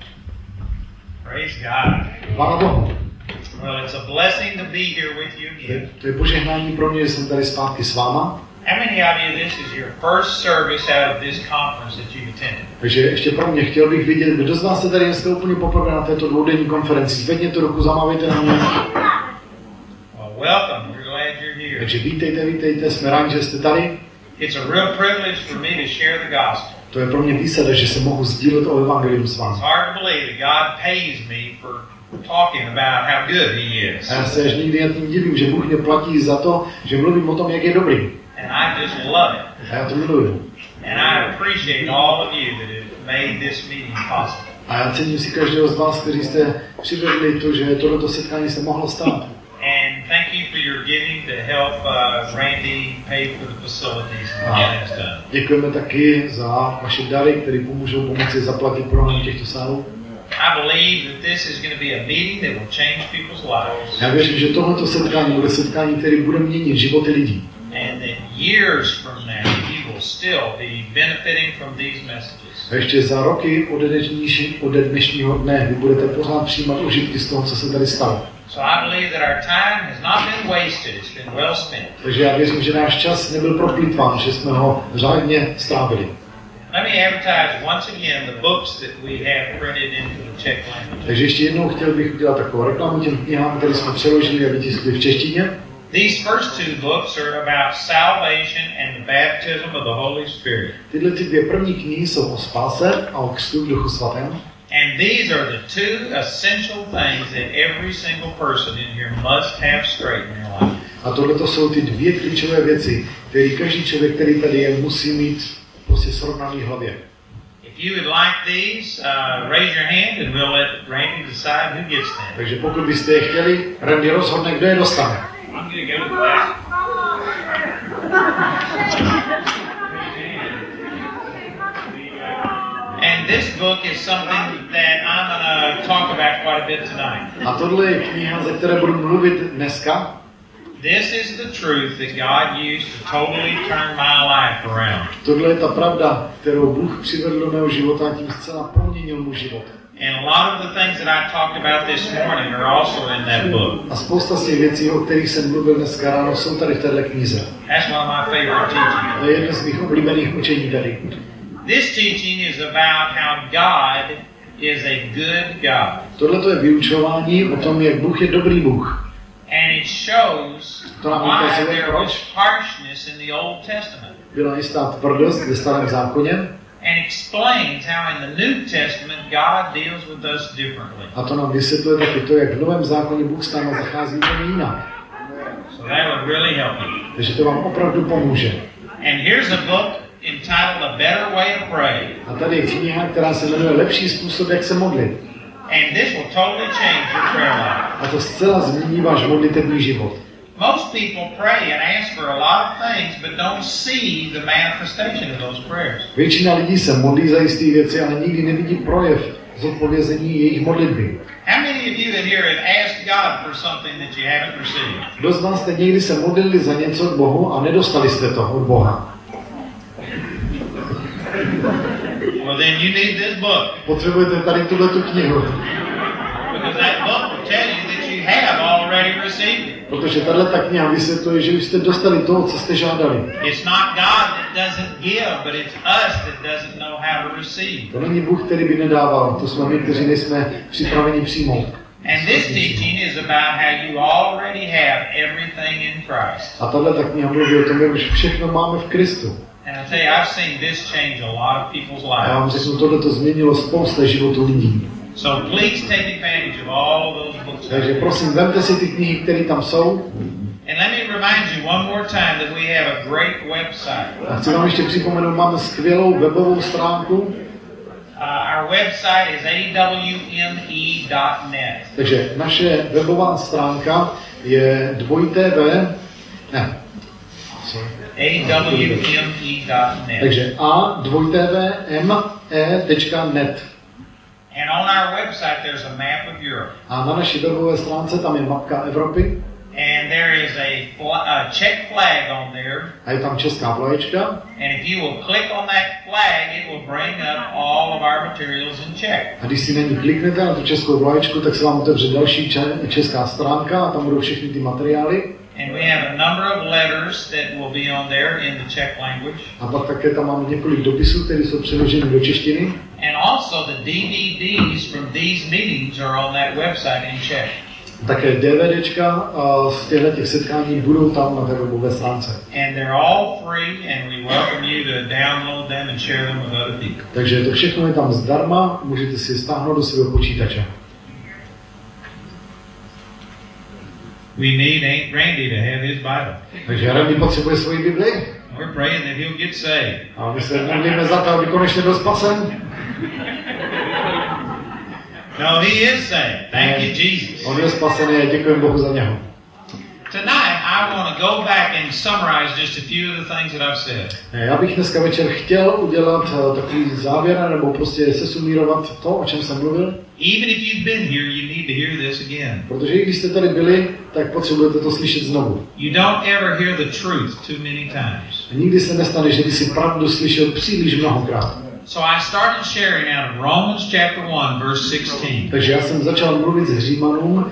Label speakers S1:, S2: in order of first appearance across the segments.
S1: Praise God.
S2: Chvála Bohu.
S1: Well, it's a blessing to be here with you again.
S2: To je požehnání pro mě, že jsem tady zpátky s váma.
S1: How many of you, this is your first service out of this conference that you've attended?
S2: Takže ještě pro mě chtěl bych vidět, kdo z vás jste tady dneska úplně poprvé na této dvoudenní konferenci. Zvedněte ruku, zamávejte na mě.
S1: Well, welcome. We're glad you're here.
S2: Takže vítejte, jsme rádi, že jste tady.
S1: It's a real privilege for me to share the gospel.
S2: To je pro mě výsada, že se mohu sdílet o evangelium s vámi.
S1: It's hard to believe that God pays me for talking about how good He is.
S2: A já se až nikdy nad tím divím, že Bůh mě platí za to, že mluvím o tom, jak je dobrý.
S1: And I just love it.
S2: A já to miluju.
S1: And I appreciate all of you that have made this meeting possible.
S2: A já cením si každého z vás, kteří jste přivedli to, že tohleto setkání se mohlo stát.
S1: And thank you for your giving to help Randy pay for the facilities and get this done.
S2: Děkujeme taky za vaše dary, které pomůžou pomoci zaplatit pronájem těchto sálů.
S1: I believe that this is going to be a meeting that will change people's lives.
S2: Já věřím, že tohleto setkání bude setkání, které bude měnit životy lidí.
S1: And that years from now you will still be benefiting from these messages.
S2: A ještě za roky ode dnešního dne vy budete pořád přijímat užitky z toho, co se tady stalo.
S1: So I believe that our time has not been wasted, it's been well spent.
S2: Takže já věřím, že náš čas nebyl proplýtván, že jsme ho řádně strávili.
S1: Let me advertise once again the books that we have printed into the Czech language.
S2: Takže ještě jednou chtěl bych udělat takovou reklamu těm knihám, které jsme přeložili a vytiskli v češtině.
S1: These first two books are about salvation and the baptism of the Holy Spirit.
S2: Tyhle dvě první knihy jsou o spáse a o křtu v Duchu Svatém.
S1: And these are the two essential things that every single person in here must have straight in their life.
S2: A tohle jsou ty dvě klíčové věci, které každý člověk, který tady je, musí mít prostě srovnaný v hlavě.
S1: If you would like these, raise your hand and we'll let Randy decide who gets them.
S2: Takže pokud byste je chtěli, Randy rozhodne, kdo je dostane.
S1: I'm going to go to that. And this book is something that I'm going to talk about quite a bit tonight.
S2: A tohle je kniha, ze které budu mluvit dneska.
S1: This is the truth that God used to totally turn my life around.
S2: Tohle je ta pravda, kterou Bůh přivedl do mého života a tím zcela proměnil můj život.
S1: And a lot of the things that I talked about this morning are also in that book.
S2: A spousta z těch věcí, o kterých jsem mluvil dneska ráno, jsou tady v této knize.
S1: That's one of my favorite teachings.
S2: To je jedno z mých oblíbených učení tady.
S1: This teaching is about how God is a good God.
S2: Tohle je vyučování o tom, jak Bůh je dobrý Bůh.
S1: And it shows why there was harshness in the Old Testament.
S2: Byla jistá tvrdost ve Starém zákoně.
S1: And explains how in the New Testament God deals with us differently.
S2: A to nám vysvětluje taky to, jak v Novém zákoně Bůh s námi zachází úplně jinak.
S1: So that would really help you.
S2: Takže to vám opravdu pomůže.
S1: And here's a book entitled A Better Way to Pray.
S2: A tady je kniha, která se jmenuje Lepší způsob, jak se modlit.
S1: And this will totally change your prayer life.
S2: A to zcela změní váš modlitevní život.
S1: Most people pray and ask for a lot of things, but don't see the manifestation of those prayers.
S2: Většina lidí se modlí za jisté věci, ale nikdy nevidí projev zodpovězení jejich modlitby.
S1: How many of you in here have asked God for something that you haven't received?
S2: Kdo z vás jste někdy se modlili za něco k Bohu a nedostali jste to od Boha?
S1: Well, then you need this book.
S2: Potřebujete tady tuhletu knihu.
S1: Because that book will tell you that you have already received it.
S2: Protože tato kniha vysvětluje, že už jste dostali to, co jste žádali.
S1: It's not God that doesn't give, but it's us that doesn't know how to receive.
S2: To není Bůh, který by nedával, to jsme my, kteří nejsme připraveni přijmout.
S1: And this teaching is about how you already have everything in Christ.
S2: A tato kniha mluví o tom, že už všechno máme v Kristu.
S1: And I tell you, I've seen this change a lot of people's
S2: A já vám
S1: lives.
S2: řeknu, tohle to změnilo spousta životů lidí.
S1: So please take advantage of all of those books.
S2: Takže prosím, vemte si ty knihy, které tam jsou.
S1: And let me remind you one more time that we have a great website.
S2: A chci vám ještě připomenout, máme skvělou webovou stránku.
S1: Our website is awme.net.
S2: Takže naše webová stránka je
S1: awme.net.
S2: Takže a2me.net.
S1: And on our website there's a map of Europe.
S2: A na naší webové stránce tam je mapka Evropy.
S1: And And there is a Czech flag on there.
S2: A je tam česká vlaječka.
S1: And if you will click on that flag, it will bring up all of our materials in Czech.
S2: A když si na ní kliknete na tu českou vlaječku, tak se vám otevře další česká stránka a tam budou všechny ty materiály.
S1: And we have a number of letters that will be on there in the Czech language.
S2: A pak také tam máme několik dopisů, které jsou přeloženy do češtiny.
S1: And also the DVDs from these meetings are on that website in Czech.
S2: Také DVDčka z těchto setkání budou tam na té webové stránce.
S1: And they're all free and we welcome you to download them and share them with other people.
S2: Takže to všechno je tam zdarma, můžete si je stáhnout do svého počítače.
S1: We need Randy to have his Bible.
S2: Takže Randy potřebuje svoji Bibli.
S1: We're praying that he'll get saved.
S2: A my se modlíme za to, aby konečně byl spasen.
S1: No, he is saved. Thank you, Jesus.
S2: On je spasený a děkujeme Bohu za něho.
S1: Tonight, I want to go back and summarize just a few of the things that I've said.
S2: Já bych dneska večer chtěl udělat takový závěr, nebo prostě sesumírovat to, o čem jsem mluvil.
S1: Even if you've been here, you need to hear this again.
S2: Protože i když jste tady byli, tak potřebujete to slyšet znovu.
S1: You don't ever hear the truth too many times.
S2: A nikdy se nestane, že by si pravdu slyšel příliš mnohokrát.
S1: So I started sharing out of Romans chapter 1, verse 16.
S2: Takže já jsem začal mluvit s Římanům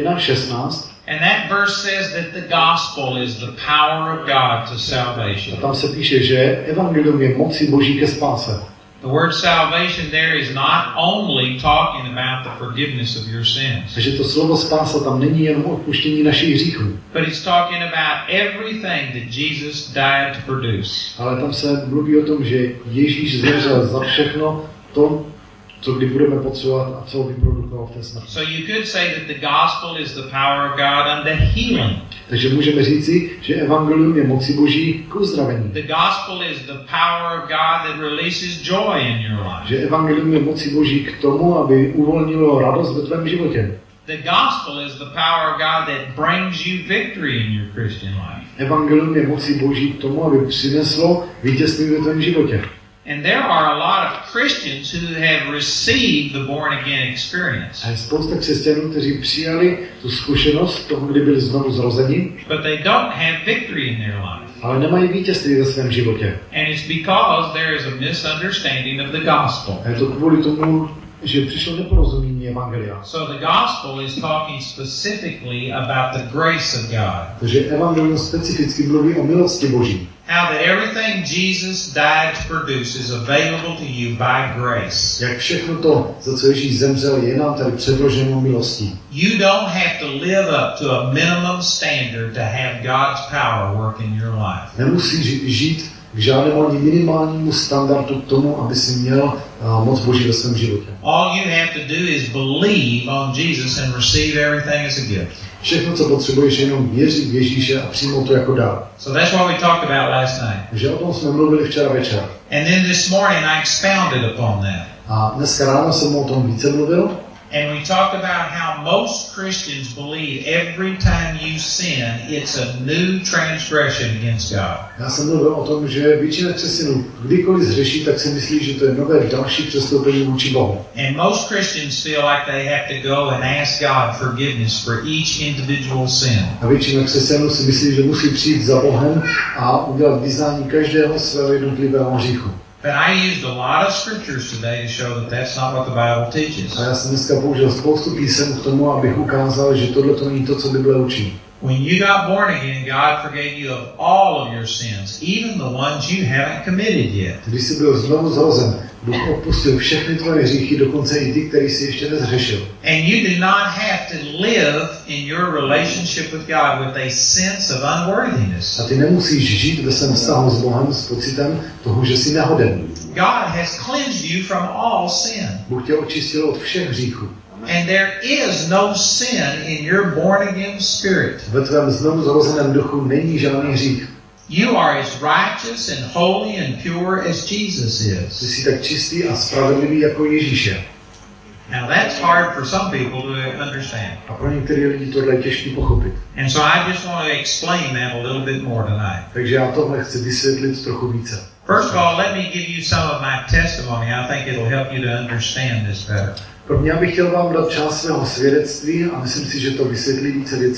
S2: 1:16.
S1: And that verse says that the gospel is the power of God to salvation.
S2: A tam se píše, že evangelium je mocí Boží ke spáse.
S1: The word salvation there is not only talking about the forgiveness of your sins.
S2: Takže to slovo spása tam není jen o odpuštění našich hříchů.
S1: But it's talking about everything that Jesus died to produce.
S2: Ale tam se mluví o tom, že Ježíš zemřel za všechno to, co kdy budeme potřebovat a co vyprodukoval v té smrti.
S1: So you could say that the gospel is the power of God unto healing.
S2: Takže můžeme říci, že evangelium je mocí Boží k uzdravení.
S1: The gospel is the power of God that releases joy in your life.
S2: Že evangelium je mocí Boží k tomu, aby uvolnilo radost ve tvém životě.
S1: The gospel is the power of God that brings you victory in your Christian life.
S2: Evangelium je mocí Boží k tomu, aby přineslo vítězství ve tvém životě.
S1: And there are a lot of Christians who have received the born again experience.
S2: A je spousta křesťanů, kteří přijali tu zkušenost toho, kdy byli znovu zrozeni,
S1: But they don't have victory in their life.
S2: ale nemají vítězství ve svém životě.
S1: And it's because there is a misunderstanding of the gospel.
S2: A je to kvůli tomu, že přišlo neporozumění evangelia.
S1: So the gospel is talking specifically about the grace of God.
S2: Takže evangelium specificky mluví o milosti Boží.
S1: How that everything Jesus died to produce is available to you by grace.
S2: Jak všechno to, za co Ježíš zemřel, je nám tady předloženo milostí.
S1: You don't have to live up to a minimum standard to have God's power work in your life.
S2: Nemusíš žít k žádnému ani minimálnímu standardu k tomu, aby si měl moc Boží ve svém životě.
S1: All you have to do is believe on Jesus and receive everything as a gift.
S2: Všechno, co potřebuješ, je jenom věřit v Ježíše a přijmout to jako dar.
S1: So that's what we talked about last night.
S2: Takže o tom jsme mluvili včera večer.
S1: And then this morning I expounded upon that.
S2: A dneska ráno jsem o tom více mluvil.
S1: And we talked about how most Christians believe every time you sin, it's a new transgression against God.
S2: Já jsem mluvil o tom, že většina křesťanů, kdykoliv zřeší, tak si myslí, že to je nové další přestoupení vůči Bohu.
S1: And most Christians feel like they have to go and ask God forgiveness for each individual sin.
S2: A většina křesťanů si myslí, že musí přijít za Bohem a udělat vyznání každého svého jednotlivého hříchu.
S1: But I used a lot of scriptures today to show that that's not what the Bible teaches.
S2: A já jsem dneska použil spoustu písem k tomu, abych ukázal, že tohle to není to, co Bible učí.
S1: When you got born again, God forgave you of all of your sins, even the ones you haven't committed yet.
S2: Když jsi byl znovu zrozen, Bůh odpustil všechny tvoje hříchy, dokonce i ty, které jsi ještě nezřešil.
S1: And you do not have to live in your relationship with God with a sense of unworthiness.
S2: A ty nemusíš žít ve svém vztahu s Bohem s pocitem toho, že jsi nehoden.
S1: God has cleansed you from all sin.
S2: Bůh tě očistil od všech hříchů.
S1: And there is no sin in your born again spirit.
S2: Ve tvém znovu zrozeném duchu není žádný hřích.
S1: You are as righteous and holy and pure as Jesus is.
S2: Ty jsi tak čistý a spravedlivý jako Ježíš je.
S1: Now that's hard for some people to understand.
S2: A pro některé lidi tohle je těžké pochopit.
S1: And so I just want to explain that a little bit more tonight.
S2: Takže já tohle chci vysvětlit trochu více.
S1: First of all, let me give you some of my testimony. I think it'll help you to understand this better.
S2: Prvně bych chtěl vám dát část svého svědectví a myslím si, že to vysvětlí více věcí.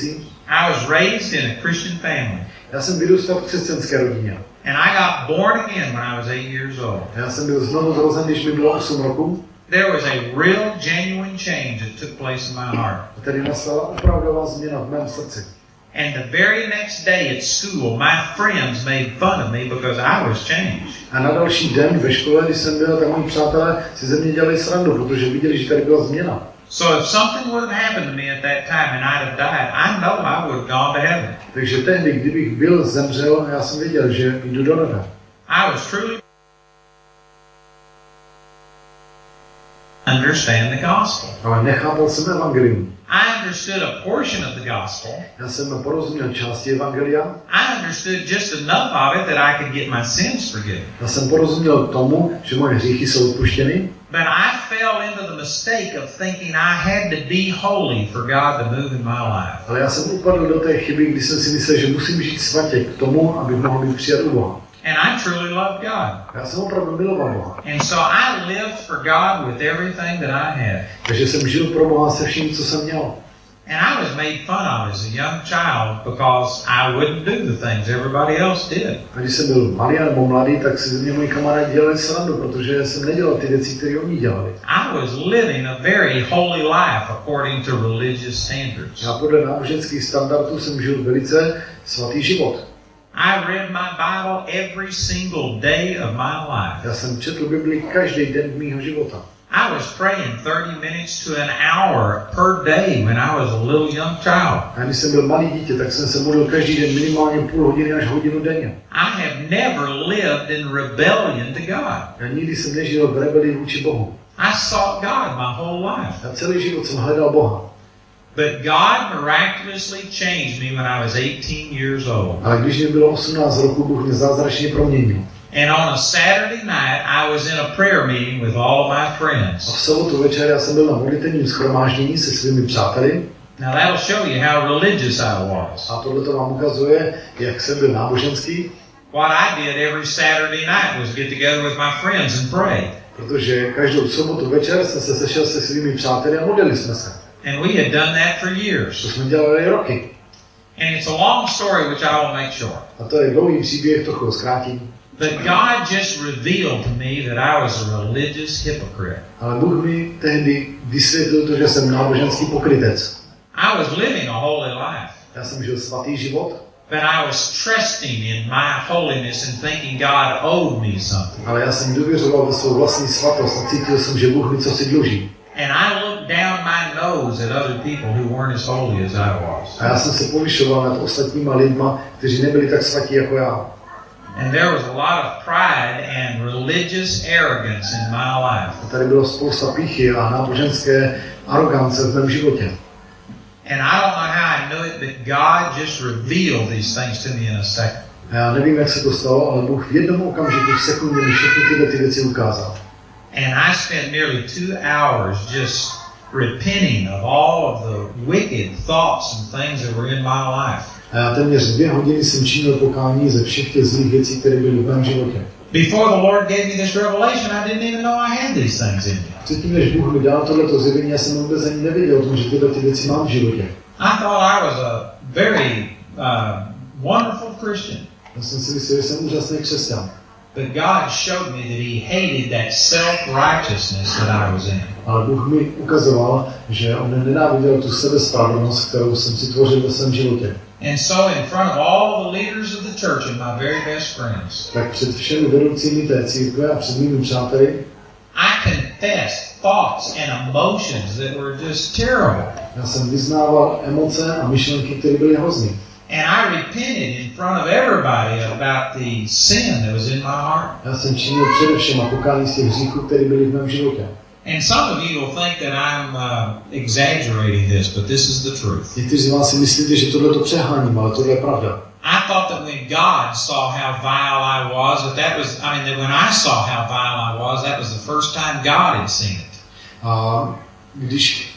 S1: I was raised in a Christian family.
S2: Já jsem vyrůstal v křesťanské rodině.
S1: And I got born again when I was 8 years old.
S2: Já jsem byl znovu zrozen, když mi bylo 8 roků.
S1: There was a real, genuine change that took place in my heart.
S2: A tady nastala opravdová změna v mém srdci.
S1: And the very next day at school, my friends made fun of me because I was changed.
S2: A na další den ve škole, když jsem byl, tak moji přátelé si ze mě dělali srandu, protože viděli, že tady byla změna.
S1: So if something would have happened to me at that time and I'd have died, I know I would have gone to heaven.
S2: Takže tehdy, kdybych byl zemřel, já jsem věděl, že jdu do nebe.
S1: I was truly understand the gospel.
S2: Ale nechápal jsem evangelium.
S1: I understood a portion of the gospel.
S2: Já jsem porozuměl části evangelia.
S1: I understood just enough of it that I could get my sins forgiven.
S2: Já jsem porozuměl tomu, že moje hříchy jsou odpuštěny.
S1: But I fell into the mistake of thinking I had to be holy for God to move in my life.
S2: Ale já jsem upadl do té chyby, kdy jsem si myslel, že musím žít svatě k tomu, abych mohl být přijat u Boha.
S1: And I truly loved God.
S2: Já jsem opravdu miloval Boha.
S1: And so I lived for God with everything that I had.
S2: Takže jsem žil pro Boha se vším, co jsem měl.
S1: And I was made fun of as a young child because I wouldn't do the things everybody else did.
S2: A když jsem byl malý nebo mladý, tak si ze mě moji kamarádi dělali srandu, protože jsem nedělal ty věci, které oni dělali.
S1: I was living a very holy life according to religious standards.
S2: Já podle náboženských standardů jsem žil velice svatý život.
S1: I read my Bible every single day of my life.
S2: Já jsem četl Bibli každý den mýho života.
S1: I was praying 30 minutes to an hour per day when I was a little young child.
S2: A když jsem byl malý dítě, tak jsem se modlil každý den minimálně půl hodiny až hodinu denně.
S1: I have never lived in rebellion to God.
S2: Já nikdy jsem nežil v rebelii vůči Bohu.
S1: I sought God my whole life.
S2: Já celý život jsem hledal Boha.
S1: But God miraculously changed me when I was 18 years old.
S2: Ale když mi bylo 18 roku, Bůh mě zázračně proměnil.
S1: And on a Saturday night, I was in a prayer meeting with all of my friends.
S2: A v sobotu večer já jsem byl na modlitevním shromáždění se svými přáteli.
S1: Now that'll show you how religious I was.
S2: A tohle to vám ukazuje, jak jsem byl náboženský.
S1: What I did every Saturday night was get together with my friends and pray.
S2: Protože každou sobotu večer jsem se sešel se svými přáteli a modlili jsme se.
S1: And we had done that for years.
S2: To jsme dělali roky.
S1: And it's a long story which I will make short.
S2: A to je dlouhý příběh, trochu zkrátím.
S1: But God just revealed to me that I was a religious hypocrite.
S2: Ale Bůh mi tehdy vysvětlil to, že jsem náboženský pokrytec.
S1: I was living a holy life.
S2: Já jsem žil svatý život.
S1: But I was trusting in my holiness and thinking God owed me something.
S2: Ale já jsem důvěřoval ve svou vlastní svatost a cítil jsem, že Bůh mi co si dluží.
S1: And I looked down my nose at other people who weren't as holy as I was.
S2: A já jsem se povyšoval nad ostatníma lidma, kteří nebyli tak svatí jako já.
S1: And there was a lot of pride and religious arrogance in my life.
S2: A tady bylo spousta pýchy a náboženské arogance v mém životě.
S1: And I don't know how I knew it, but God just revealed these things to me in a second.
S2: A já nevím, jak se to stalo, ale Bůh v jednom okamžiku v sekundě mi všechny ty věci ukázal.
S1: And I spent nearly 2 hours just repenting of all of the wicked thoughts and things that were in my life.
S2: A já téměř 2 hodiny jsem činil pokání ze všech těch zlých věcí, které byly v mém životě.
S1: Before the Lord gave me this revelation, I didn't even know I had these things in me.
S2: Předtím, než Bůh mi dal tohleto zjevení, já jsem vůbec ani nevěděl o tom, že tyhle ty věci mám v životě.
S1: I thought I was a very wonderful Christian.
S2: Já jsem si myslel, že jsem úžasný křesťan.
S1: But God showed me that He hated that self-righteousness that I was in.
S2: Ale Bůh mi ukazoval, že on nenáviděl tu sebespravedlnost, kterou jsem si tvořil ve svém životě.
S1: And so in front of all the leaders of the church and my very best friends,
S2: Tak před všemi vedoucími té církve a před mými přáteli
S1: I confessed thoughts and emotions that were just terrible.
S2: já jsem vyznával emoce a myšlenky, které byly hrozný.
S1: And I repented in front of everybody about the sin that was in my heart.
S2: Já jsem činil především a pokání z těch hříchů, které byly v mém životě.
S1: And some of you will think that I'm exaggerating this, but this is the truth.
S2: Někteří z vás si myslíte, že tohle to přeháním, ale tohle je pravda.
S1: I thought that when God saw how vile I was, that when I saw how vile I was, that was the first time God had seen it.
S2: A když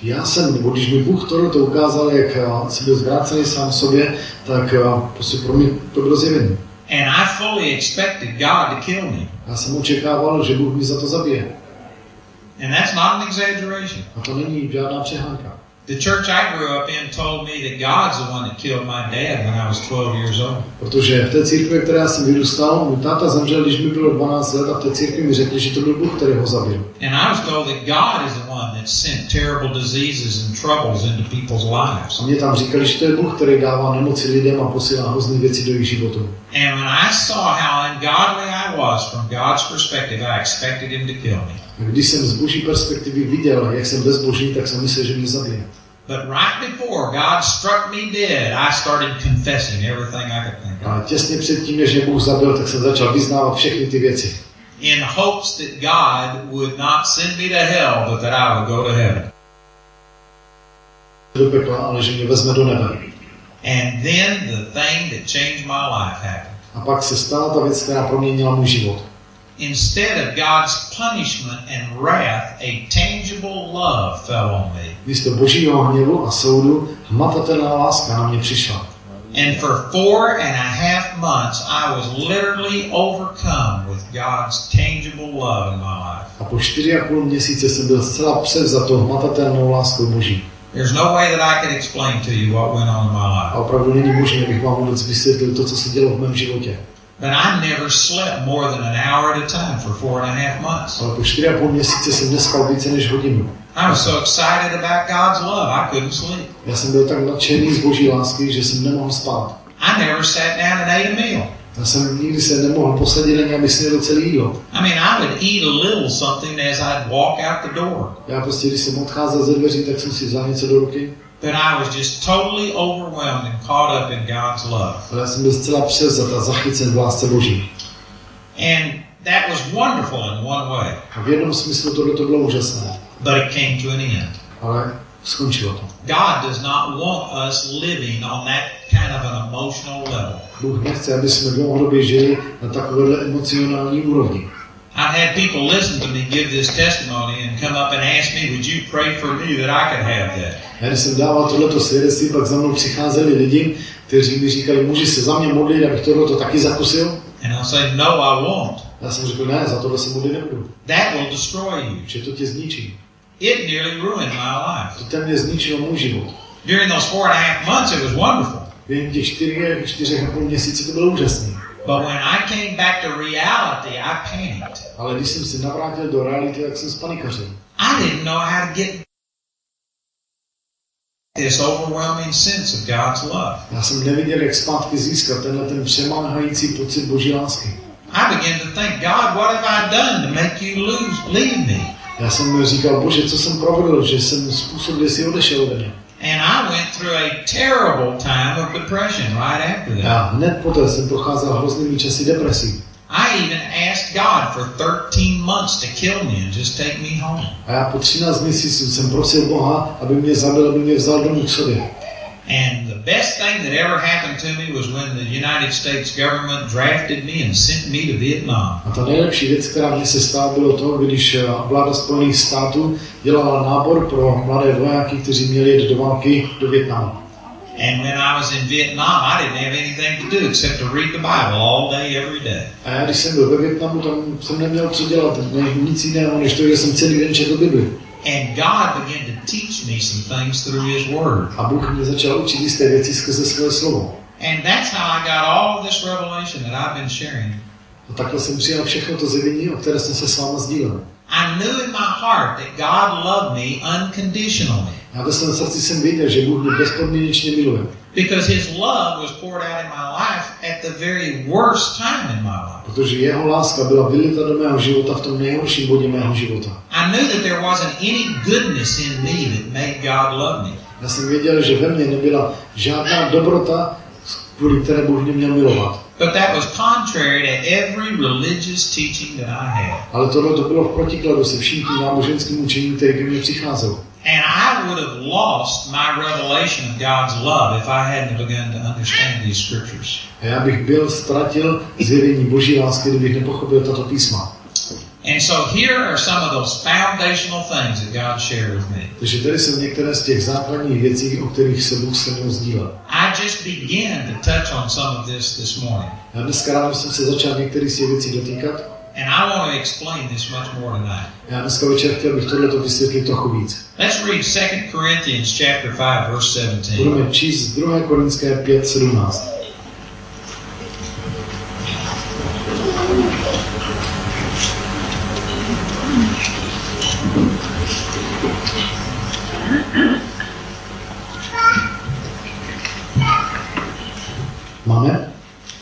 S2: mi Bůh tohle to ukázal, jak jsem byl zvrácený sám sobě, tak prostě pro mě to bylo zjevení.
S1: And I fully expected God to kill me.
S2: Já jsem očekával, že Bůh mi za to zabije.
S1: And that's not an exaggeration.
S2: A to není žádná přehánka.
S1: The church I grew up in told me that God's the one that killed my dad when I was 12 years old.
S2: Protože v té církvi, které já jsem vyrůstal, můj táta zemřel, když mi bylo 12 let a v té církvi mi řekli, že to byl Bůh, který ho zabil.
S1: And I was told that God is the one that sent terrible diseases and troubles into people's lives.
S2: A mě tam říkali, že to je Bůh, který dává nemoci lidem a posílá hrozné věci do jejich životu.
S1: And when I saw how ungodly I was from God's perspective, I expected him to kill me.
S2: Když jsem z Boží perspektivy viděl, jak jsem bezbožný, tak jsem myslel, že mě zabije.
S1: But right before God struck me dead, I started confessing everything I could think of.
S2: A těsně předtím, než mě Bůh zabil, tak jsem začal vyznávat všechny ty věci.
S1: In hopes that God would not send me to hell, but that I would go to heaven.
S2: Do pekla, ale že mě vezme do nebe.
S1: And then the thing that changed my life happened.
S2: A pak se stala ta věc, která proměnila můj život.
S1: Instead of God's punishment and wrath, a tangible love fell on me.
S2: Místo Božího hněvu a soudu hmatatelná láska na mě přišla.
S1: And for 4.5 months, I was literally overcome with God's tangible love in my life.
S2: A po 4,5 měsíce jsem byl zcela převzato hmatatelnou láskou Boží.
S1: There's no way that I could explain to you what went on in my life.
S2: A opravdu není možné, abych vám vůbec vysvětlil to, co se dělo v mém životě.
S1: But I never slept more than an hour at a time for 4.5 months.
S2: Ale po 4,5 měsíce jsem nespal více než hodinu.
S1: I was so excited about God's love, I couldn't sleep.
S2: Já jsem byl tak nadšený z Boží lásky, že jsem nemohl spát.
S1: I never sat down and ate a meal.
S2: Já jsem nikdy se nemohl posadit ani, aby snědl celé jídlo.
S1: I mean, I would eat a little something as I'd walk out the door.
S2: Já prostě, když jsem odcházel ze dveří, tak jsem si vzal něco do ruky.
S1: But I was just totally overwhelmed and caught up in God's love.
S2: Ale já jsem byl zcela převzat a zachycen v lásce Boží.
S1: And that was wonderful in one way.
S2: A v jednom smyslu tohle to bylo úžasné.
S1: But it came to an end.
S2: Ale skončilo to.
S1: God does not want us living on that kind of an emotional level.
S2: Bůh nechce, aby jsme dlouhodobě žili na takovéhle emocionální úrovni.
S1: I've had people listen to me give this testimony and come up and ask me, would you pray for me that I could have that?
S2: Já když jsem dával tohleto svědectví, pak za mnou přicházeli lidi, kteří mi říkali, můžeš se za mě modlit, abych tohleto taky zakusil?
S1: And I'll say, no, I won't.
S2: Já jsem řekl, ne, za tohle se modlit nebudu.
S1: That will destroy you.
S2: Že to tě zničí.
S1: It nearly ruined my life.
S2: To ten mě zničilo můj život.
S1: During those 4.5 months, it was wonderful.
S2: Během těch 4,5 měsíců to bylo úžasné.
S1: But when I came back to reality, I panicked.
S2: Ale když jsem se navrátil do reality, tak jsem spanikařil.
S1: I didn't know how to get this overwhelming sense of God's love.
S2: Já jsem neviděl, jak zpátky získat ten přemáhající pocit Boží lásky.
S1: I began to think, God, what have I done to make you leave me?
S2: Já jsem říkal, Bože, co jsem provedl, že jsem způsobil, že jsi odešel ode mě.
S1: And I went through a terrible time of depression right after that.
S2: Já hned poté jsem procházel hroznými časy depresí.
S1: I even asked God for 13 months to kill me and just take me home.
S2: A já po 13 měsíců jsem prosil Boha, aby mě zabil, aby mě vzal domů k sobě.
S1: And the best thing that ever happened to me was when the United States government drafted me and sent me to Vietnam.
S2: A ta nejlepší věc, která mě se stala, bylo to, když vláda Spojených států dělala nábor pro mladé vojáky, kteří měli jet do války do Vietnamu.
S1: And when I was in Vietnam, I didn't have anything to do except to read the Bible all day, every day.
S2: A já, když jsem byl ve Vietnamu, tam jsem neměl co dělat, nic jiného, než to, že jsem celý den četl Bibli.
S1: And God began to teach me some things through His Word.
S2: A Bůh mě začal učit jisté věci skrze své slovo.
S1: And that's how I got all of this revelation that I've been sharing.
S2: A takhle jsem přijal všechno to zjevení, o které jsem se s váma sdílel.
S1: I knew in my heart that God loved me unconditionally.
S2: Já ve svém srdci jsem věděl, že Bůh mě bezpodmínečně miluje.
S1: Because His love was poured out in my life at the very worst time in my life.
S2: Protože jeho láska byla vylita do mého života v tom nejhorším bodě mého života.
S1: I knew that there wasn't any goodness in me that made God love me.
S2: Já jsem věděl, že ve mně nebyla žádná dobrota, kvůli které Bůh mě měl milovat.
S1: But that was contrary to every religious teaching that I had.
S2: Ale tohle to bylo v protikladu se vším tím náboženským učením, které ke mně přicházelo.
S1: And I would have lost my revelation of God's love if I hadn't begun to understand these scriptures.
S2: A já bych ztratil zjevení Boží lásky, kdybych nepochopil tato písma.
S1: And so here are some of those foundational things that God shared with me.
S2: Takže tady jsou některé z těch základních věcí, o kterých se Bůh se mnou sdílel.
S1: I just began to touch on some of this morning.
S2: Já dneska ráno jsem se začal některých z těch věcí dotýkat.
S1: And I want to explain this much more tonight.
S2: Já dneska večer chtěl bych tohleto vysvětlit trochu víc.
S1: Let's read 2 Corinthians chapter 5 verse 17.
S2: Budeme číst z 2. Korinské 5:17. Máme?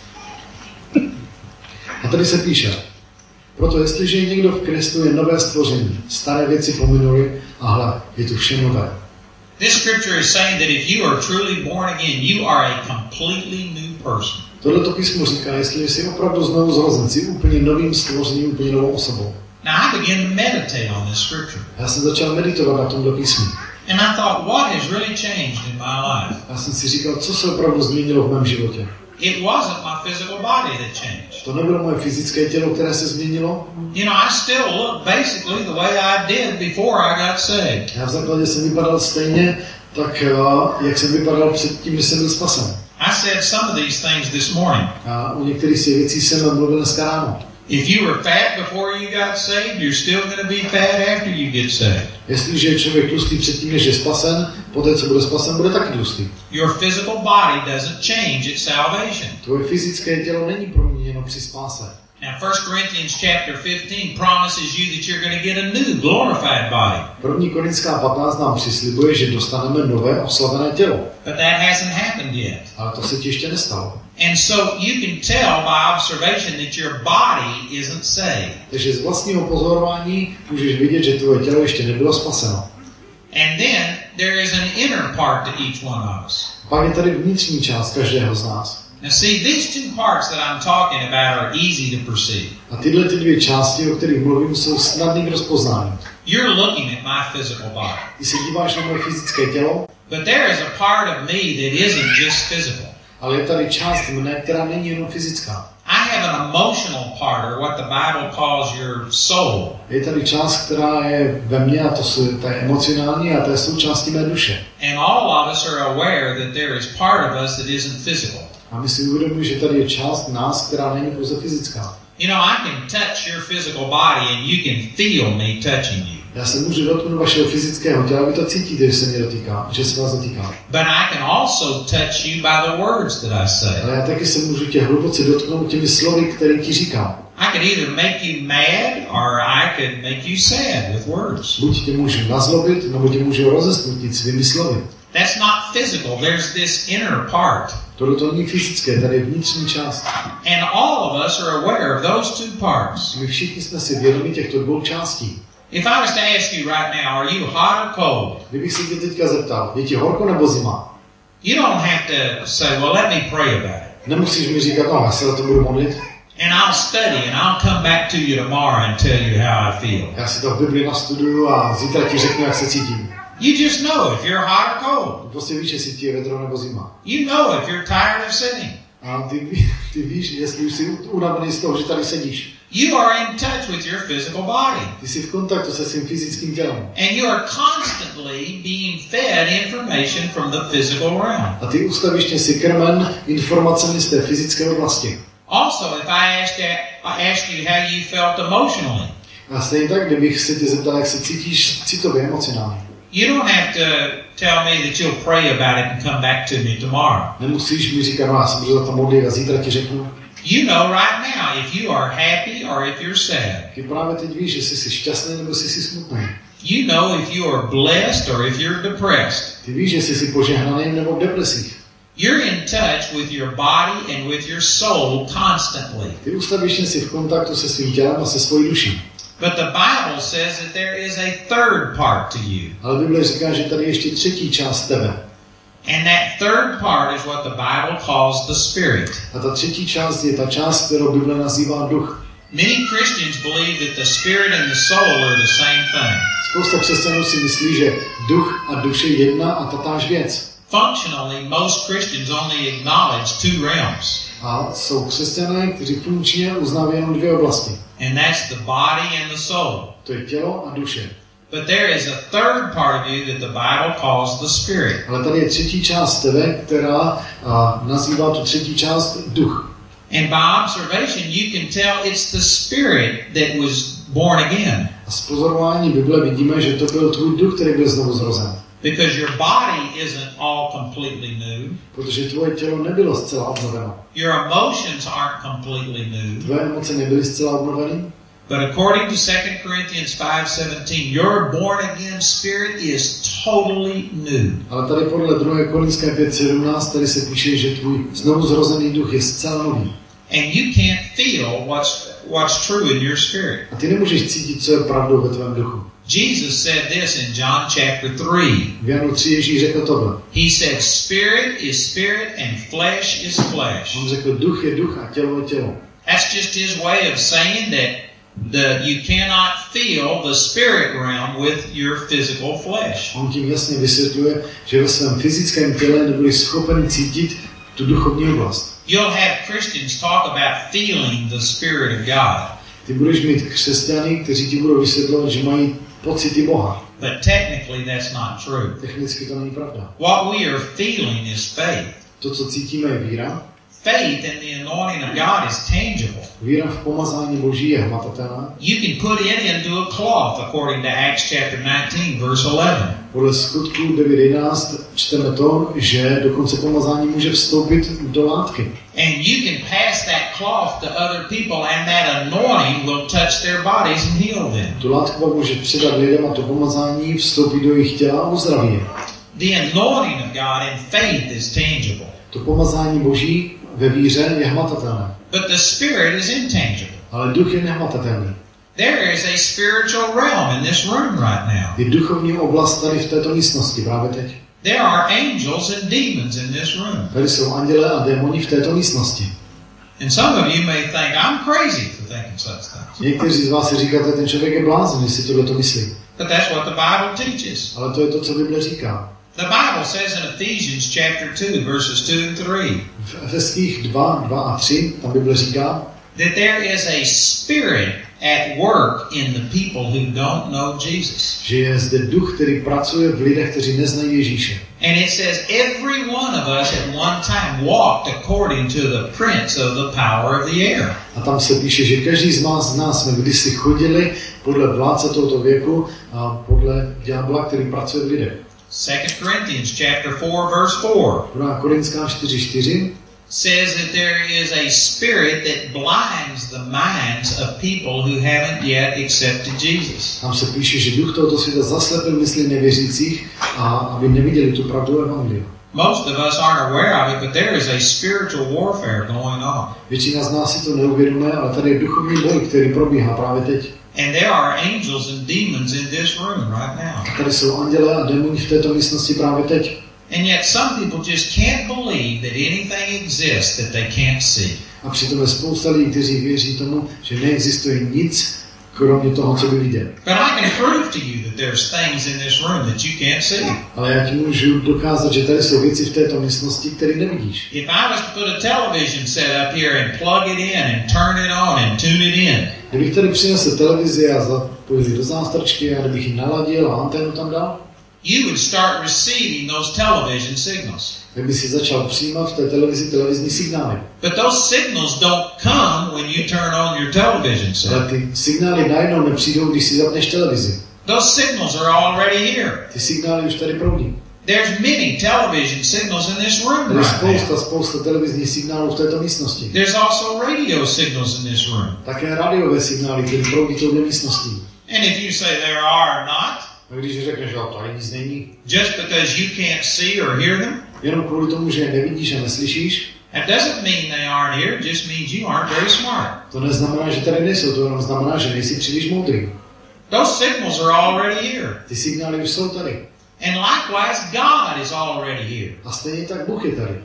S2: A tady se píše: proto jestliže je někdo v Kristu, je nové stvoření, staré věci pominuly a hle, je tu vše nové.
S1: This scripture is saying that if you are truly born again, you are a completely new person.
S2: Tohleto písmo říká, jestli jsi opravdu znovu zrozen, jsi úplně novým stvořením, úplně novou osobou.
S1: Now I began to meditate on this scripture.
S2: Já jsem začal meditovat na tomto písmu.
S1: And I thought, what has really changed in my life?
S2: Já jsem si říkal, co se opravdu změnilo v mém životě.
S1: It wasn't my physical body that changed.
S2: To nebylo moje fyzické tělo, které se změnilo.
S1: You know, I still look basically the way I did before I got saved.
S2: Já v základě jsem vypadal stejně, tak jak jsem vypadal předtím, než jsem byl spasen.
S1: I said some of these things this morning.
S2: A o některých z těch věcí jsem mluvil dneska ráno.
S1: If you were fat before you got saved, you're still going to be fat after you get saved.
S2: Jestliže je člověk tlustý předtím, než je spasen, poté, co bude spasen, bude taky tlustý.
S1: Your physical body doesn't change at salvation.
S2: Tvoje fyzické tělo není proměněno při spáse.
S1: Now 1 Corinthians chapter 15 promises you that you're going to get a new glorified body.
S2: 1. Korintská 15 nám přislibuje, že dostaneme nové oslavené tělo.
S1: But that hasn't happened yet.
S2: Ale to se ti ještě nestalo.
S1: And so you can tell by observation that your body isn't saved.
S2: Takže z vlastního pozorování můžeš vidět, že tvoje tělo ještě nebylo spaseno.
S1: And then there is an inner part to each one of us.
S2: Pak je tady vnitřní část každého z nás.
S1: Now see, these two parts that I'm talking about are easy to perceive.
S2: A tyhle ty dvě části, o kterých mluvím, jsou snadný k rozpoznání.
S1: You're looking at my physical body.
S2: Ty se díváš na moje fyzické tělo,
S1: But there is a part of me that isn't just physical.
S2: ale je tady část mne, která není jenom fyzická.
S1: I have an emotional part, or what the Bible calls your soul.
S2: Je tady část, která je ve mně, a to je emocionální, a to je součástí mé duše.
S1: And all of us are aware that there is part of us that isn't physical.
S2: A my si uvědomujeme, že tady je část nás, která není pouze fyzická.
S1: You know, I can touch your physical body and you can feel me touching you.
S2: Já se můžu dotknout vašeho fyzického těla, vy to cítíte, že se mě dotýká, že se vás dotýká.
S1: But I can also touch you by the words that I say.
S2: Ale já taky se můžu tě hluboce dotknout těmi slovy, které ti říkám.
S1: I could either make you mad or I could make you sad with words.
S2: Buď tě můžu nazlobit, nebo tě můžu rozesmutit svými slovy.
S1: That's not physical. There's this inner part.
S2: Tohle to není fyzické, tady je vnitřní část.
S1: And all of us are aware of those two parts.
S2: My všichni jsme si vědomi těchto dvou částí.
S1: If I was to ask you right now, are you hot or cold?
S2: Kdybych se tě teďka zeptal, je ti horko nebo zima?
S1: You don't have to say, well, let me pray about it.
S2: Nemusíš mi říkat, no, já se za to budu modlit.
S1: And I'll study and I'll come back to you tomorrow and tell you how I feel.
S2: Já si to v Bibli nastuduju a zítra ti řeknu, jak se cítím.
S1: You just know if you're hot or cold.
S2: Prostě víš, jestli ti je vedro nebo zima.
S1: You know if you're tired of sitting.
S2: A ty víš, jestli už jsi unavený z toho, že tady sedíš.
S1: You are in touch with your physical body.
S2: Ty jsi v kontaktu se svým fyzickým tělem.
S1: And you are constantly being fed information from the physical realm.
S2: A ty ustavičně si krmen informacemi z té fyzické oblasti.
S1: Also, if I ask you how you felt emotionally.
S2: A stejně tak, kdybych se tě zeptal, jak se cítíš citově, emocionálně.
S1: You don't have to tell me that you'll pray about it and come back to me tomorrow.
S2: Nemusíš mi říkat, no já se budu za to modlit a zítra ti řeknu.
S1: You know right now if you are happy or if you're sad.
S2: Ty právě teď víš, jestli jsi šťastný nebo jsi smutný.
S1: You know if you are blessed or if you're depressed.
S2: Ty víš, jestli jsi požehnaný nebo v depresích.
S1: You're in touch with your body and with your soul constantly.
S2: Ty ustavičně jsi v kontaktu se svým tělem a se svojí duší.
S1: But the Bible says that there is a third part to you.
S2: Ale Bible říká, že tady je ještě třetí část tebe.
S1: And that third part is what the Bible calls the Spirit.
S2: A ta třetí část je ta část, kterou Bible nazývá duch.
S1: Many Christians believe that the Spirit and the soul are the same thing.
S2: Spousta křesťanů si myslí, že duch a duše je jedna a tatáž věc.
S1: Functionally, most Christians only acknowledge two realms.
S2: A jsou křesťané, kteří funkčně uznávají jenom dvě oblasti.
S1: And that's the body and the soul.
S2: To je tělo a duše.
S1: But there is a third part of you that the Bible calls the Spirit.
S2: Ale tady je třetí část tebe, která nazývá tu třetí část duch.
S1: And by observation you can tell it's the spirit that was born again.
S2: A z pozorování Bible vidíme, že to byl tvůj duch, který byl znovu zrozen.
S1: Because your body isn't all completely new.
S2: Protože tvoje tělo nebylo zcela obnoveno.
S1: Your emotions aren't completely new.
S2: Tvoje emoce nebyly zcela obnoveny.
S1: But according to 2 Corinthians 5:17, your born again spirit is totally new.
S2: Ale tady podle 2. Korinském 5:17 tady se píše, že tvůj znovu zrozený duch je zcela nový.
S1: And you can't feel what's true in your spirit.
S2: A ty nemůžeš cítit, co je pravdou ve tvém duchu.
S1: Jesus said this in John chapter 3.
S2: V Janu 3 Ježíš řekl tohle.
S1: He said, spirit is spirit and flesh is flesh.
S2: On řekl, duch je duch a tělo je tělo.
S1: That's just his way of saying that you cannot feel the spirit realm with your physical flesh.
S2: On tím jasně vysvětluje, že ve svém fyzickém těle nebyli schopni cítit tu duchovní oblast.
S1: You'll have Christians talk about feeling the Spirit of God.
S2: Ty budeš mít křesťany, kteří ti budou vysvětlovat, že mají pocity Boha.
S1: But technically that's not true.
S2: Technicky to není pravda.
S1: What we are feeling is faith.
S2: To, co cítíme, je víra.
S1: Faith in the anointing of God is tangible.
S2: Víra v pomazání Boží je hmatatelná.
S1: You can put it into a cloth according to Acts chapter 19 verse 11.
S2: Podle Skutků 9:11 čteme to, že dokonce pomazání může vstoupit do látky.
S1: And you can pass that cloth to other people and that anointing will touch their bodies and heal them.
S2: Tu látku může předat lidem a to pomazání vstoupí do jejich těla a uzdraví je.
S1: The anointing of God in faith is tangible.
S2: To pomazání Boží ve víře je hmatatelné.
S1: But the Spirit is intangible.
S2: Ale duch je nehmatatelný.
S1: There is a spiritual realm in this room right now.
S2: Je duchovní oblast tady v této místnosti právě teď.
S1: There are angels and demons in this room.
S2: Tady jsou anděle a démoni v této místnosti.
S1: And some of you may think I'm crazy for thinking such things.
S2: Někteří z vás si říkáte, ten člověk je blázen, jestli tohle to myslí.
S1: But that's what the Bible teaches.
S2: Ale to je to, co Bible říká.
S1: The Bible says in Ephesians chapter 2 verses 2 and 3.
S2: V Efeských 2 a 3 tam Bible říká,
S1: that there is a spirit at work in the people who don't know Jesus.
S2: Že je zde duch, který pracuje v lidech, kteří neznají Ježíše.
S1: And it says every one of us at one time walked according to the prince of the power of the air.
S2: A tam se píše, že každý z nás jsme kdysi chodili podle vládce tohoto věku a podle ďábla, který pracuje v lidech.
S1: 2 Corinthians chapter 4 verse 4.
S2: 2. Korintská 4:4
S1: says that there is a spirit that blinds the minds of people who haven't yet accepted Jesus.
S2: Tam se píše, že duch tohoto světa zaslepil mysli nevěřících, a aby neviděli tu pravdu evangelia.
S1: Most of us aren't aware of it, but there is a spiritual warfare going on.
S2: Většina z nás si to neuvědomuje, ale tady je duchovní boj, který probíhá právě teď.
S1: And there are angels and demons in this room right now.
S2: Tady jsou anděle a démoni v této místnosti právě teď.
S1: And yet some people just can't believe that anything exists that they can't see.
S2: A přitom je spousta lidí, kteří věří tomu, že neexistuje nic, kromě toho, co by viděli.
S1: But I can prove to you that there's things in this room that you can't see.
S2: Ale já ti můžu dokázat, že tady jsou věci v této místnosti, které nevidíš.
S1: If I was to put a television set up here and plug it in and turn it on and tune it in.
S2: Kdybych tady přinesl televizi a zapojil do zástrčky a kdybych ji naladil a anténu tam dal,
S1: you would start receiving those television signals.
S2: tak by si začal přijímat v té televizi televizní signály.
S1: But those signals don't come when you turn on your television set.
S2: Ale ty signály najednou nepřijdou, když si zapneš televizi.
S1: Those signals are already here.
S2: Ty signály už tady proudí.
S1: There's many television signals in this room right now.
S2: Spousta televizních signálů v této místnosti.
S1: There's also radio signals in this room.
S2: Také rádiové signály, které proudí touhle místností.
S1: And if you say there are not,
S2: a když řekneš, že tady nic není,
S1: just because you can't see or hear them,
S2: jenom kvůli tomu, že je nevidíš a neslyšíš,
S1: that doesn't mean they aren't here, it just means you aren't very smart.
S2: To neznamená, že tady nejsou, to jenom znamená, že nejsi příliš moudrý.
S1: Those signals are already here.
S2: Ty signály už jsou tady.
S1: And likewise, God is already here.
S2: A stejně tak Bůh je tady.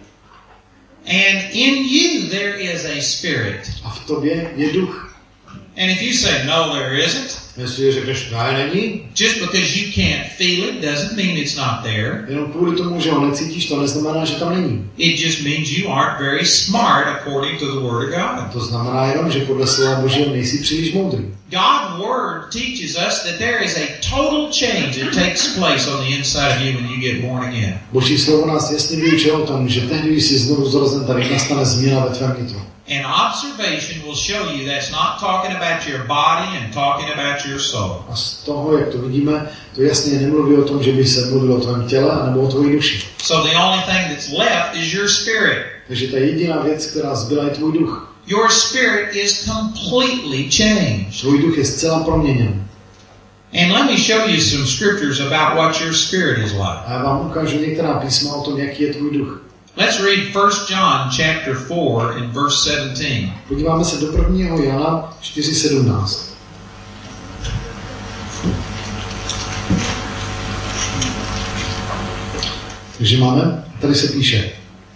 S1: And in you there is a spirit.
S2: A v tobě je duch.
S1: And if you say, no, there isn't,
S2: jestli řekneš, ne, není,
S1: just because you can't feel it doesn't mean it's not there.
S2: Jenom kvůli tomu, že ho necítíš, to neznamená, že tam není.
S1: It just means you aren't very smart according to the Word of God.
S2: To znamená jenom, že podle slova Božího nejsi příliš moudrý.
S1: God's Word teaches us that there is a total change that takes place on the inside of you when you get born again.
S2: Boží slovo nás jasně vyučuje o tom, že tehdy, když jsi znovu zrozen, tady nastane změna ve tvém nitru.
S1: And observation will show you that's not talking about your body and talking about your soul.
S2: A z toho, jak to vidíme, to jasně nemluví o tom, že by se mluvilo o tvém těle nebo o tvojí duši.
S1: So the only thing that's left is your spirit.
S2: Takže ta jediná věc, která zbyla, je tvůj duch.
S1: Your spirit is completely changed.
S2: Tvůj duch je zcela proměněn.
S1: And let me show you some scriptures about what your spirit is like.
S2: A já vám ukážu některá písma o tom, jaký je tvůj duch.
S1: Let's read 1 John chapter 4 and verse 17.
S2: Podíváme se do 1. Jana 4:17. Takže máme, tady se píše.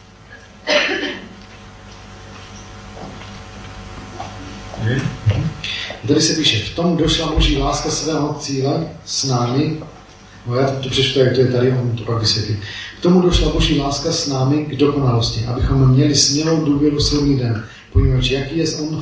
S2: Tady se píše, v tom došla Boží láska svého cíle s námi. No já to přečtu, jak to je tady, on to pak vysvětlí. K tomu došla Boží láska s námi k dokonalosti, abychom měli smělou důvěru silný den, poněvadž jaký je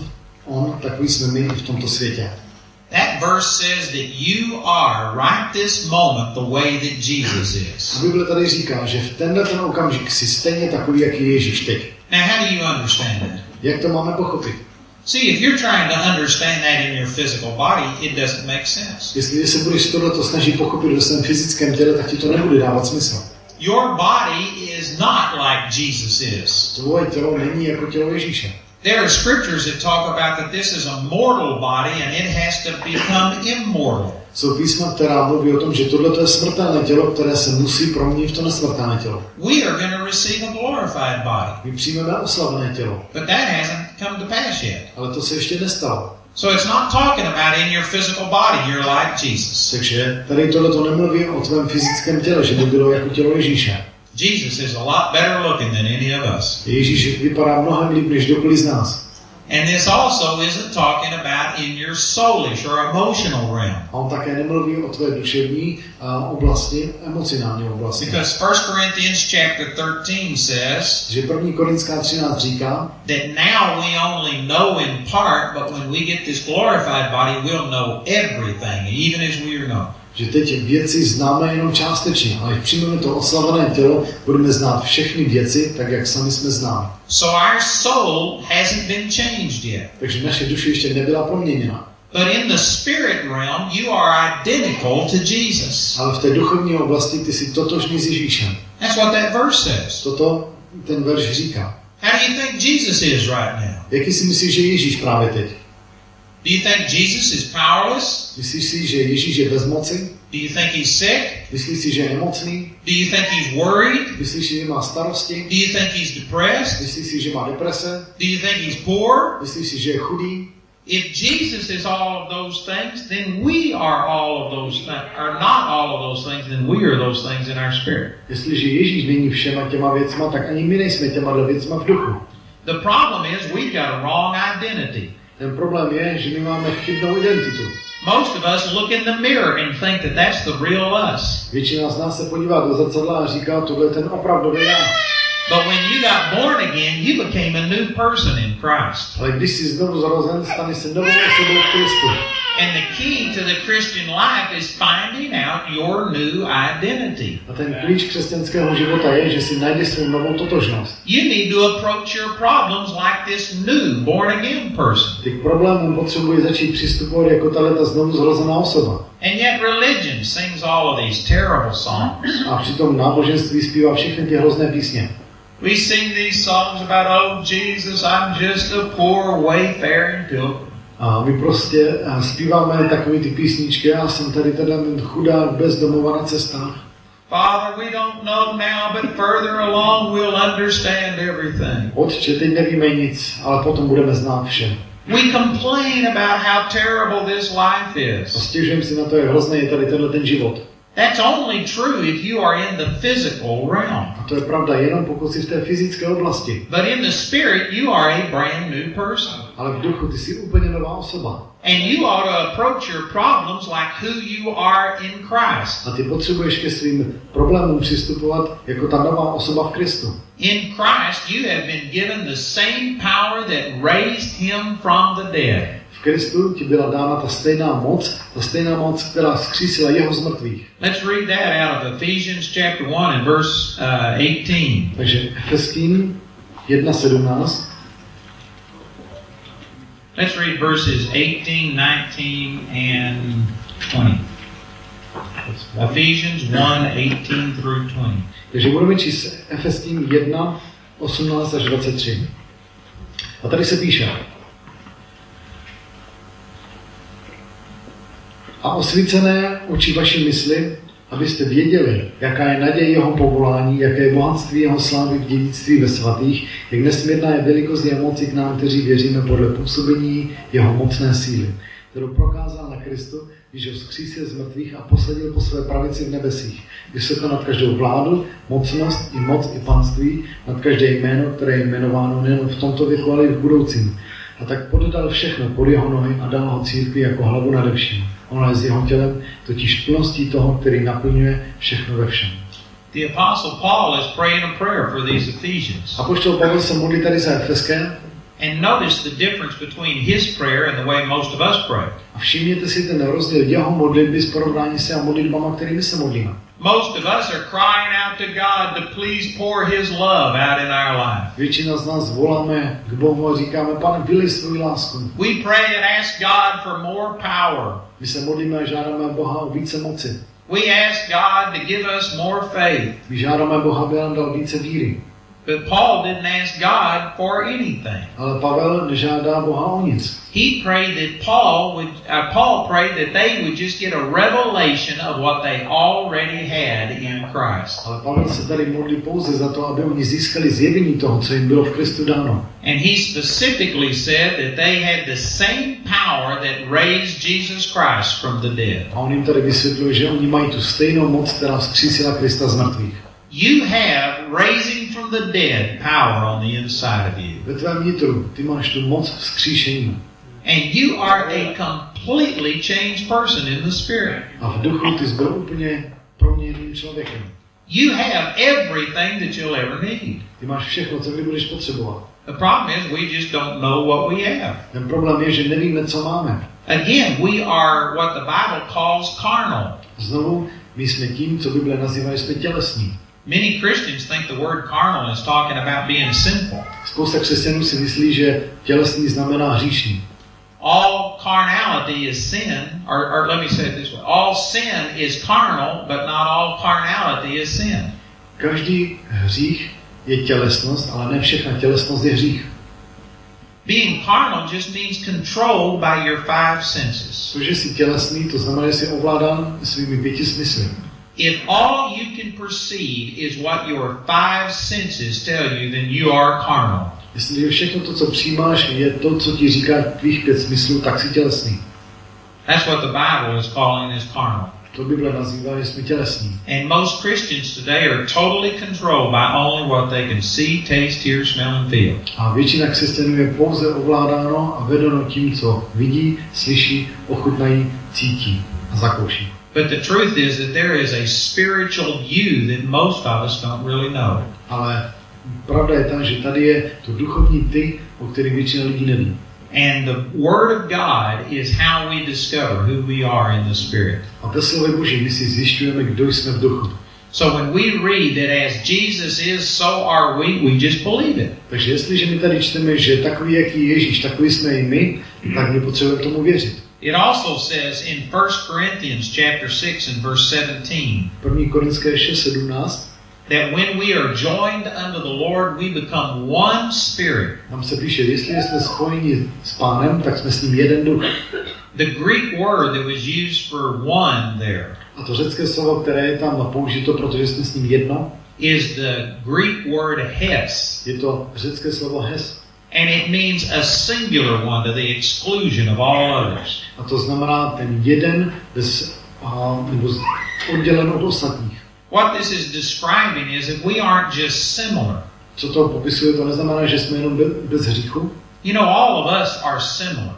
S2: on, takový jsme my i v tomto světě.
S1: That verse says that you are right this moment the way that Jesus is.
S2: A Bible tady říká, že v ten okamžik jsi stejně takový, jaký je Ježíš teď.
S1: Now how do you understand that?
S2: Jak to máme pochopit?
S1: See, if you're trying to understand that in your physical body, it doesn't make sense.
S2: Jestli se budeš tohleto snažit pochopit ve svém fyzickém těle, tak ti to nebude dávat smysl.
S1: Your body is not like Jesus is.
S2: Tvoje tělo není jako tělo Ježíše.
S1: There are scriptures that talk about that this is a mortal body and it has to become immortal.
S2: Jsou písma, která mluví o tom, že tohle je smrtelné tělo, které se musí proměnit v to nesmrtelné tělo.
S1: We are going to receive a glorified body.
S2: My přijmeme oslavené tělo.
S1: But that hasn't come to pass yet.
S2: Ale to se ještě nestalo.
S1: So it's not talking about in your physical body you're like Jesus.
S2: Takže tady tohle nemluví o tvém fyzickém těle, že by bylo jako tělo Ježíše.
S1: Jesus is a lot better looking than any of us.
S2: Ježíš vypadá mnohem líp než kdokoliv z nás.
S1: And this also isn't talking about in your soulish or emotional realm.
S2: A on také nemluví o tvé duševní oblasti, emocionální oblasti.
S1: Because 1 Corinthians chapter 13 says
S2: že 1. Korintská 13 říká,
S1: that now we only know in part, but when we get this glorified body, we'll know everything, even as we are known.
S2: Že teď věci známe jenom částečně, ale když přijmeme to oslavené tělo, budeme znát všechny věci, tak jak sami jsme známi.
S1: So our soul hasn't been changed yet.
S2: Takže naše duše ještě nebyla proměněna.
S1: But in the spirit realm, you are identical to Jesus.
S2: Ale v té duchovní oblasti ty jsi totožný s Ježíšem.
S1: That's what that verse says.
S2: Toto ten verš říká.
S1: How do you think Jesus is right now?
S2: Jaký si myslíš, že Ježíš právě teď?
S1: Do you think Jesus is powerless?
S2: Myslíš si, že Ježíš je bez moci?
S1: Do you think he's sick?
S2: Myslíš si, že je nemocný?
S1: Do you think he's worried?
S2: Myslíš si, že má starosti?
S1: Do you think he's depressed?
S2: Myslíš si, že má deprese?
S1: Do you think he's poor?
S2: Myslíš si, že je chudý?
S1: If Jesus is all of those things, then we are all of those things. Are not all of those things, then we are those things in our spirit.
S2: Jestliže Ježíš není všema těma věcma, tak ani my nejsme těma věcma v duchu.
S1: The problem is we've got a wrong identity.
S2: Ten problém je, že my máme chybnou identitu.
S1: Most of us look in the mirror and think that that's the real us.
S2: Většina z nás se podívá do zrcadla a říká, tohle je ten opravdový já.
S1: But when you got born again, you became a new person in Christ.
S2: Ale když jsi znovu zrozen, stane se novou osobou v Kristu.
S1: And the key to the Christian life is finding out your new identity.
S2: A ten klíč křesťanského života je, že si najdeš svou novou totožnost.
S1: You need to approach your problems like this new born again person.
S2: Ty k problémům potřebuješ začít přistupovat jako ta znovu zrozená osoba.
S1: And yet religion sings all of these terrible songs.
S2: A přitom náboženství zpívá všechny ty hrozné písně.
S1: We sing these songs about, oh Jesus, I'm just a poor wayfaring pilgrim.
S2: A my prostě zpíváme takové ty písničky, já jsem tady ten chudák bezdomova na cestách.
S1: Father, we don't know now, but further along we'll understand everything.
S2: Otče, teď nevíme nic, ale potom budeme znát vše.
S1: We complain about how terrible this life is.
S2: A stěžujeme si na to, jak hrozný je tady ten život.
S1: That's only true if you are in the physical realm.
S2: A to je pravda jenom pokud jsi v té fyzické oblasti.
S1: But in the spirit, you are a brand new person.
S2: Ale v duchu ty jsi úplně nová osoba.
S1: And you ought to approach your problems like who you are in Christ.
S2: A ty potřebuješ ke svým problémům přistupovat jako ta nová osoba v Kristu.
S1: In Christ, you have been given the same power that raised him from the dead.
S2: V Kristu ti byla dána ta stejná moc, která vzkřísila jeho z mrtvých.
S1: Let's read that out of Ephesians chapter 1 and verse 18.
S2: Takže Efeským 1:17.
S1: Let's read verses 18, 19, and 20. Ephesians 1, 18 through 20.
S2: Takže budeme číst Efeským 1, 18 až 23. A tady se píše: A osvícené oči vaší mysli, abyste věděli, jaká je naděje jeho povolání, jaké je bohatství jeho slávy v dědictví ve svatých, jak nesmírná je velikost jeho moci k nám, kteří věříme podle působení jeho mocné síly, kterou prokázal na Kristu, když ho vzkřísil z mrtvých a posadil po své pravici v nebesích, vysoko nad každou vládu, mocnost i moc i panství, nad každé jméno, které je jmenováno nejen v tomto věku, ale i v budoucím. A tak poddal všechno pod jeho nohy a dal ho církvi jako hlavu nade vším. Ona je s jeho tělem, totiž plností toho, který naplňuje všechno ve všem.
S1: The Apostle Paul is praying a prayer for these Ephesians.
S2: Apoštol Pavel se modlí tady za Efeské.
S1: And notice the difference between his prayer and the way most of us pray.
S2: A všimněte si ten rozdíl jeho modlitby s porovnání se a modlitbama, kterými se modlíme.
S1: Most of us are crying out to God to please pour his love out in our life.
S2: Většina z nás voláme k Bohu a říkáme: Pane, vylij svou lásku.
S1: We pray and ask God for more power.
S2: My se modlíme a žádáme Boha o více moci.
S1: We ask God to give us more faith.
S2: My žádáme Boha, aby nám dal více víry.
S1: But Paul didn't ask God for anything.
S2: Ale Pavel nežádá Boha o nic.
S1: He prayed that Paul prayed that they would just get a revelation of what they already had in Christ.
S2: Ale Pavel se tady modlí pouze za to, aby oni získali zjevení toho, co jim bylo v Kristu dáno.
S1: And he specifically said that they had the same power that raised Jesus Christ from the dead.
S2: A on jim tady vysvětluje, že oni mají tu stejnou moc, která vzkřísila Krista z mrtvých.
S1: You have raising from the dead power on the inside of you.
S2: Ve tvém vnitru ty máš tu moc vzkříšení.
S1: And you are a completely changed person in the spirit.
S2: A v duchu ty jsi byl úplně proměněným člověkem.
S1: You have everything that you'll ever need.
S2: Ty máš všechno, co kdy budeš potřebovat.
S1: The problem is we just don't know what we have.
S2: Ten problém je, že nevíme, co máme.
S1: Again, we are what the Bible calls carnal.
S2: Znovu, my jsme tím, co Bible nazývá, že jsme tělesní.
S1: Many Christians think the word carnal is talking about being sinful.
S2: Spousta křesťanů si myslí, že tělesný znamená hříšný.
S1: All carnality is sin, or let me say it this way. All sin is carnal, but not all carnality is sin.
S2: Každý hřích je tělesnost, ale ne všechna tělesnost je hřích.
S1: Being carnal just means controlled by your five senses.
S2: To, že jsi tělesný, to znamená, že jsi ovládán svými 5 smysly.
S1: If all you can perceive is what your five senses tell you, then you are carnal.
S2: Jestli všechno to, co přijímáš, je to, co ti říká tvých 5 smyslů, tak jsi tělesný.
S1: That's what the Bible is calling as carnal.
S2: To Bible nazývá, že jsme tělesní.
S1: And most Christians today are totally controlled by only what they can see, taste, hear, smell, and feel.
S2: A většina křesťanů je pouze ovládáno a vedeno tím, co vidí, slyší, ochutnají, cítí a zakouší.
S1: But the truth is that there is a spiritual you that most of us don't really know.
S2: Ale pravda je ta, že tady je to duchovní ty, o kterých většina lidí neví.
S1: And the Word of God is how we discover who we are in the Spirit.
S2: A ve slově Boží my si zjišťujeme, kdo jsme v duchu.
S1: So when we read that as Jesus is, so are we just believe it.
S2: Takže jestliže my tady čteme, že takový, jaký Ježíš, takový jsme i my, tak my potřebujeme tomu věřit.
S1: It also says in 1 Corinthians chapter 6 and verse 17.
S2: 1. Korinské 6:17.
S1: That when we are joined unto the Lord, we become one spirit.
S2: Tam se píše, jestli jsme spojeni s Pánem, tak jsme s ním jeden duch.
S1: The Greek word that was used for one there.
S2: A to řecké slovo, které je tam použito, protože jsme s ním jedno,
S1: is the Greek word hes.
S2: Je to řecké slovo hes.
S1: And it means a singular one to the exclusion of all others.
S2: A to znamená ten jeden nebo oddělen od ostatních.
S1: What this is describing is that we aren't just similar.
S2: Co to popisuje, to neznamená, že jsme jenom bez hříchu.
S1: You know, all of us are similar.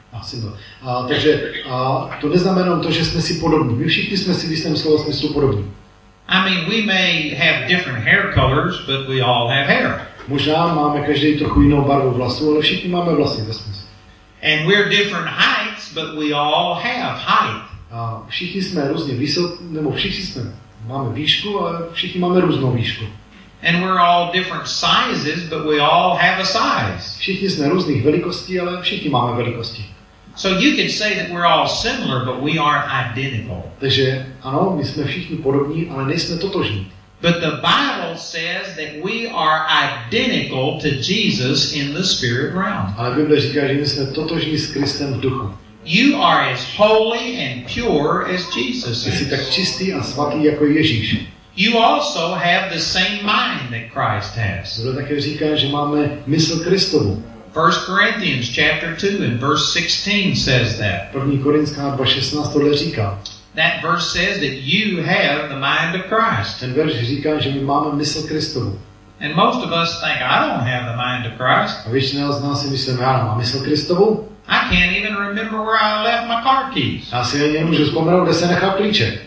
S2: Takže to neznamená to, že jsme si podobní. My všichni jsme si v jistém slova smyslu podobní.
S1: I mean, we may have different hair colors, but we all have hair.
S2: Možná máme každý trochu jinou barvu vlasů, ale všichni máme vlasy ve smyslu.
S1: And we're different heights, but we all have height.
S2: A všichni jsme různě vysocí, nebo všichni máme výšku, ale všichni máme různou výšku.
S1: And we're all different sizes, but we all have a size.
S2: Všichni jsme různých velikostí, ale všichni máme velikosti.
S1: So you could say that we're all similar, but we aren't identical.
S2: Takže ano, my jsme všichni podobní, ale nejsme totožní.
S1: But the Bible says that we are identical to Jesus in the spirit realm.
S2: Ale Bible říká, že my jsme totožní s Kristem v duchu.
S1: You are as holy and pure as Jesus
S2: Jsi
S1: is.
S2: tak čistý a svatý jako Ježíš.
S1: You also have the same mind that Christ has.
S2: Bible také říká, že máme mysl Kristovu.
S1: 1 Corinthians chapter 2 and verse 16 says that.
S2: 1. Korintská 2:16 tohle říká.
S1: That verse says that you have the mind of Christ.
S2: Ten verš říká, že my máme mysl Kristovu.
S1: And most of us think, I don't have the mind of Christ.
S2: A většina z nás si myslí, já nemám mysl Kristovu.
S1: I can't even remember where I left my car keys.
S2: Já si ani nemůžu vzpomenout, kde se nechal klíče.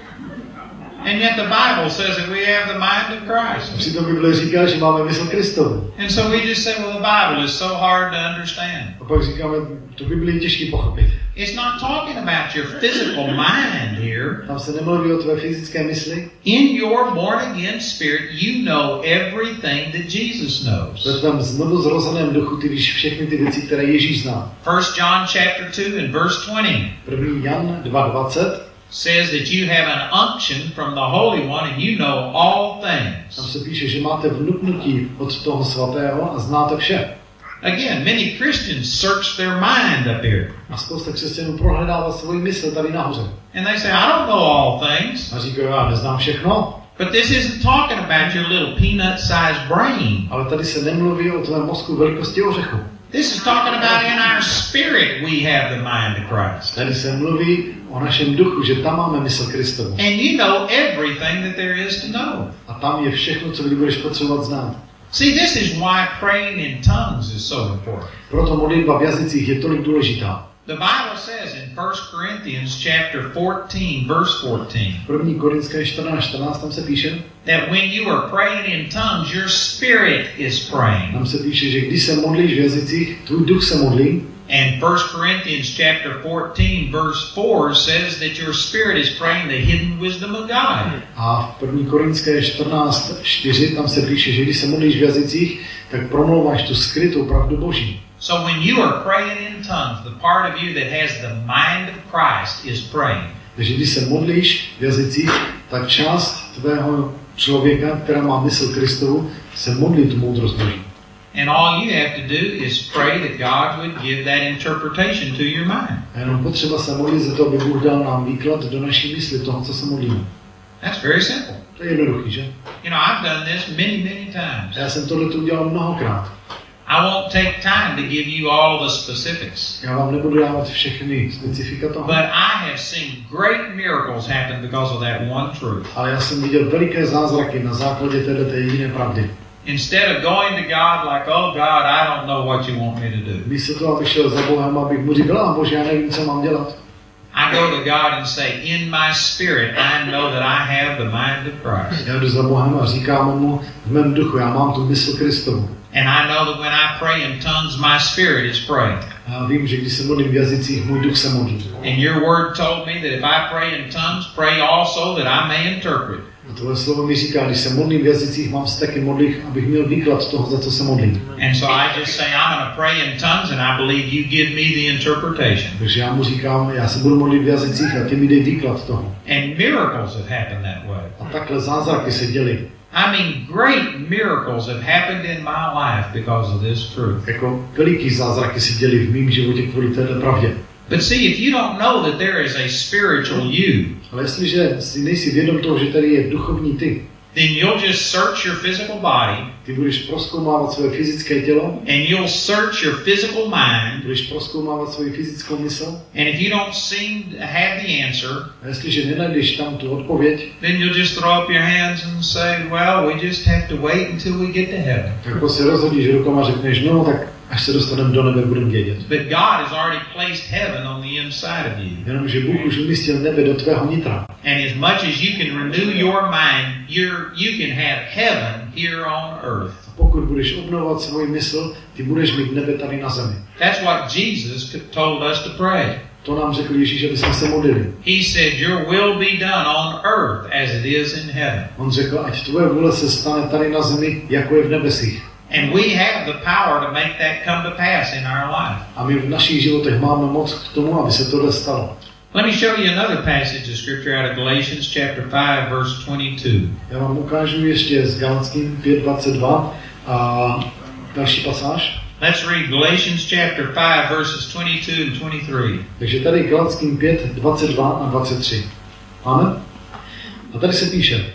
S1: And yet the Bible says that we have the mind of Christ.
S2: A přitom Bible říká, že máme mysl Kristovu.
S1: And so we just say, well, the Bible is so hard to understand.
S2: A pak říkáme, to Bible je těžký pochopit.
S1: It's not talking about your physical mind here.
S2: Tam se nemluví o tvé fyzické mysli.
S1: In your born again spirit, you know everything that Jesus knows.
S2: Ve tvém znovu zrozeném duchu ty víš všechny ty věci, které Ježíš zná.
S1: 1 John chapter 2 and verse 20
S2: 1. Jan 2:20
S1: says that you have an unction from the Holy One and you know all things.
S2: tam se píše, že máte vnuknutí od toho svatého a znáte vše.
S1: Again, many Christians search their mind up here.
S2: A spousta křesťanů prohledává svůj mysl tady nahoře.
S1: And they say, I don't know all things.
S2: A říkají, já neznám všechno.
S1: But this isn't talking about your little peanut-sized brain.
S2: Ale tady se nemluví o tvém mozku velikosti ořechu.
S1: This is talking about in our spirit we have the mind of Christ.
S2: Tady se mluví o našem duchu, že tam máme mysl Kristovu.
S1: And you know everything that there is to know.
S2: A tam je všechno, co kdy budeš potřebovat znát.
S1: See, this is why praying in tongues is so important.
S2: Proto modlitba v jazycích je tolik důležitá.
S1: The Bible says in 1 Corinthians chapter 14, verse 14,
S2: 1. Korinské 14:14 tam se píše,
S1: that when you are praying in tongues, your spirit is praying.
S2: tam se píše, že když se modlíš v jazycích, tvůj duch se modlí.
S1: And 1 Corinthians chapter 14, verse 4 says that your spirit is praying the hidden wisdom of God.
S2: A v 1. Korinské 14:4 tam se píše, že když se modlíš v jazycích, tak promlouváš tu skrytou pravdu Boží.
S1: So when you are praying in tongues, the part of you that has the mind of Christ is praying.
S2: Takže když se modlíš v jazycích, tak část tvého člověka, která má mysl Kristovu, se modlí tu moudrost Boží.
S1: And all you have to do is pray that God would give that interpretation to your mind.
S2: A jenom potřeba se modlit za to, aby Bůh dal nám výklad do naší mysli toho, co se modlíme.
S1: That's very simple.
S2: To je jednoduchý, že?
S1: You know, I've done this many, many times.
S2: Já jsem tohle udělal mnohokrát.
S1: I won't take time to give you all the specifics.
S2: Já vám nebudu dávat všechny specifika toho,
S1: But I have seen great miracles happen because of that one truth.
S2: ale já jsem viděl veliké zázraky na základě této jediné pravdy.
S1: Instead of going to God like, oh God, I don't know what you want me to do.
S2: Místo toho, abych šel za Bohem, abych mu říkal, Bože, já nevím, co mám dělat.
S1: I go to God and say, in my spirit, I know that I have the mind of Christ.
S2: Já jdu za Bohem a říkám mu, v mém duchu, já mám tu mysl Kristovu.
S1: And I know that when I pray in tongues, my spirit is praying.
S2: A já vím, že když se modlím v jazycích, můj duch se modlí.
S1: And your word told me that if I pray in tongues, pray also that I may interpret.
S2: A tohle slovo mi říká, když se modlím v jazycích, mám se taky modlit, abych měl výklad toho, za co se modlím.
S1: And so I just say, I'm going to pray in tongues and I believe you give me the interpretation.
S2: Takže já mu říkám, já se budu modlit v jazycích a ty mi dej výklad toho.
S1: And miracles have happened that way.
S2: A takhle zázraky se děly.
S1: I mean, great miracles have happened in my life because of this truth.
S2: Jako veliký zázraky se děly v mém životě kvůli této pravdě.
S1: But see, if you don't know that there is a spiritual you,
S2: Ale jestliže si nejsi vědom toho, že tady je duchovní ty,
S1: then you'll just search your physical body
S2: ty budeš prozkoumávat své fyzické tělo,
S1: and you'll search your physical mind.
S2: budeš prozkoumávat svoji fyzickou mysl,
S1: And if you don't seem to have the answer,
S2: a jestliže nenajdeš tam tu odpověď,
S1: then you'll just throw up your hands and say, well, we just have to wait until we get to heaven.
S2: tak prostě rozhodíš rukama a řekneš, no tak až se dostaneme do nebe, budeme vědět.
S1: But God has already placed heaven on the inside of you.
S2: Jenomže Bůh už umístil nebe do tvého nitra.
S1: And as much as you can renew your mind, you can have heaven here on earth.
S2: A pokud budeš obnovovat svůj mysl, ty budeš mít nebe tady na zemi.
S1: That's what Jesus told us to pray.
S2: To nám řekl Ježíš, aby jsme se modlili.
S1: He said, your will be done on earth as it is in heaven.
S2: On řekl, ať tvoje vůle se stane tady na zemi, jako je v nebesích.
S1: And we have the power to make that come to pass in our life.
S2: A my v našich životech máme moc k tomu, aby se tohle stalo.
S1: Let me show you another passage of scripture out of Galatians chapter 5 verse 22.
S2: Já vám ukážu ještě z Galatským 5:22 a další pasáž.
S1: Let's read Galatians chapter 5 verses 22 and 23.
S2: Takže tady Galatským 5:22 a 23. Máme? A tady se píše: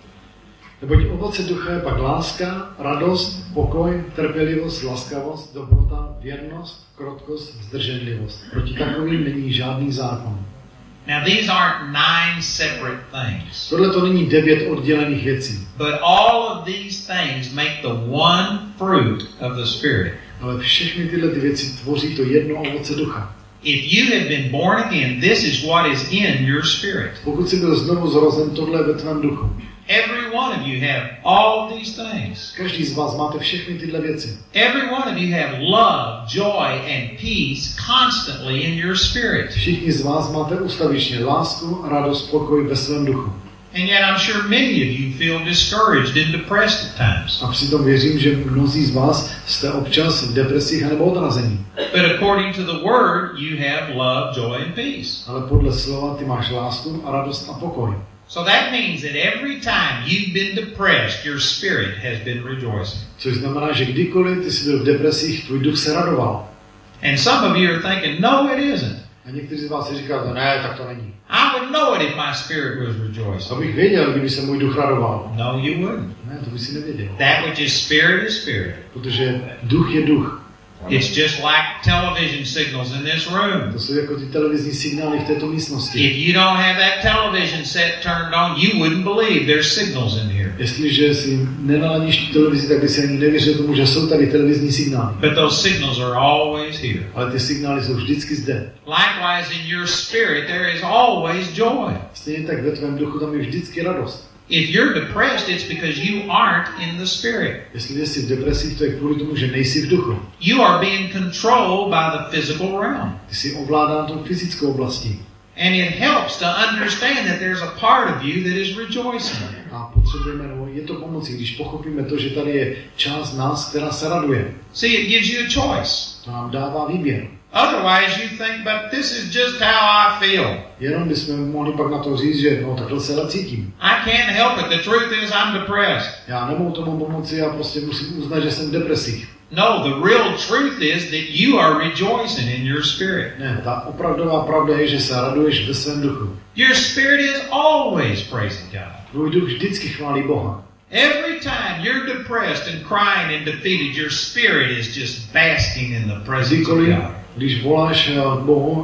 S2: Neboť ovoce ducha je pak láska, radost, pokoj, trpělivost, laskavost, dobrota, věrnost, krotkost, zdrženlivost. Proti takovým není žádný zákon.
S1: Now these aren't 9 separate things.
S2: Tohle to není 9 oddělených věcí.
S1: But all of these things make the one fruit of the Spirit.
S2: Ale všechny tyhle ty věci tvoří to jedno ovoce ducha.
S1: If you have been born again, this is what is in your spirit.
S2: Pokud jsi byl znovu zrozen, tohle je ve tvém duchu.
S1: Every one of you have all these things.
S2: Každý z vás máte všechny tyhle věci.
S1: Every one of you have love, joy and peace constantly in your spirit.
S2: Všichni z vás máte ustavičně lásku, radost, pokoj ve svém duchu.
S1: And yet I'm sure many of you feel discouraged and depressed at times.
S2: A přitom věřím, že mnozí z vás jste občas v depresích nebo odrazení.
S1: But according to the word, you have love, joy and peace.
S2: Ale podle slova ty máš lásku a radost a pokoj.
S1: So that means that every time you've been depressed, your spirit has been rejoicing.
S2: Což znamená, že kdykoliv ty jsi byl v depresích, tvůj duch se radoval.
S1: And some of you are thinking, no, it isn't.
S2: A někteří z vás si říkají, ne, tak to není.
S1: I would know it if my spirit was rejoicing.
S2: Abych věděl, kdyby se můj duch radoval.
S1: No, you wouldn't.
S2: Ne, to by si nevěděl.
S1: That which is spirit.
S2: Protože duch je duch.
S1: It's just like television signals in this room.
S2: To jsou jako ty televizní signály v této místnosti.
S1: If you don't have that television set turned on, you wouldn't believe there's signals in here.
S2: Jestliže si nenaladíš tu televizi, tak by si ani nevěřil tomu, že jsou tady televizní signály.
S1: But those signals are always here.
S2: Ale ty signály jsou vždycky zde.
S1: Likewise in your spirit there is always joy.
S2: Stejně tak ve tvém duchu tam je vždycky radost.
S1: If you're depressed, it's because you aren't in the spirit.
S2: Jestli jsi v depresích, to je kvůli tomu, že nejsi v duchu.
S1: You are being controlled by the physical realm.
S2: Ty jsi ovládán tou fyzickou oblastí.
S1: And it helps to understand that there's a part of you that is rejoicing.
S2: A potřebujeme, no, je to pomocí, když pochopíme to, že tady je část nás, která se raduje.
S1: See, it gives you a choice.
S2: To nám dává výběr.
S1: Otherwise you think, but this is just how I feel.
S2: Jenom bychom mohli pak na to říct, že no, takhle se cítím.
S1: I can't help it. The truth is I'm depressed.
S2: Já nemohu tomu pomoci, já prostě musím uznat, že jsem v depresích.
S1: No, the real truth is that you are rejoicing in your spirit.
S2: Ne, ta opravdová pravda je, že se raduješ ve svém duchu.
S1: Your spirit is always praising God.
S2: Tvůj duch vždycky chválí Boha.
S1: Every time you're depressed and crying and defeated, your spirit is just basking in the presence of God.
S2: Když voláš Bohu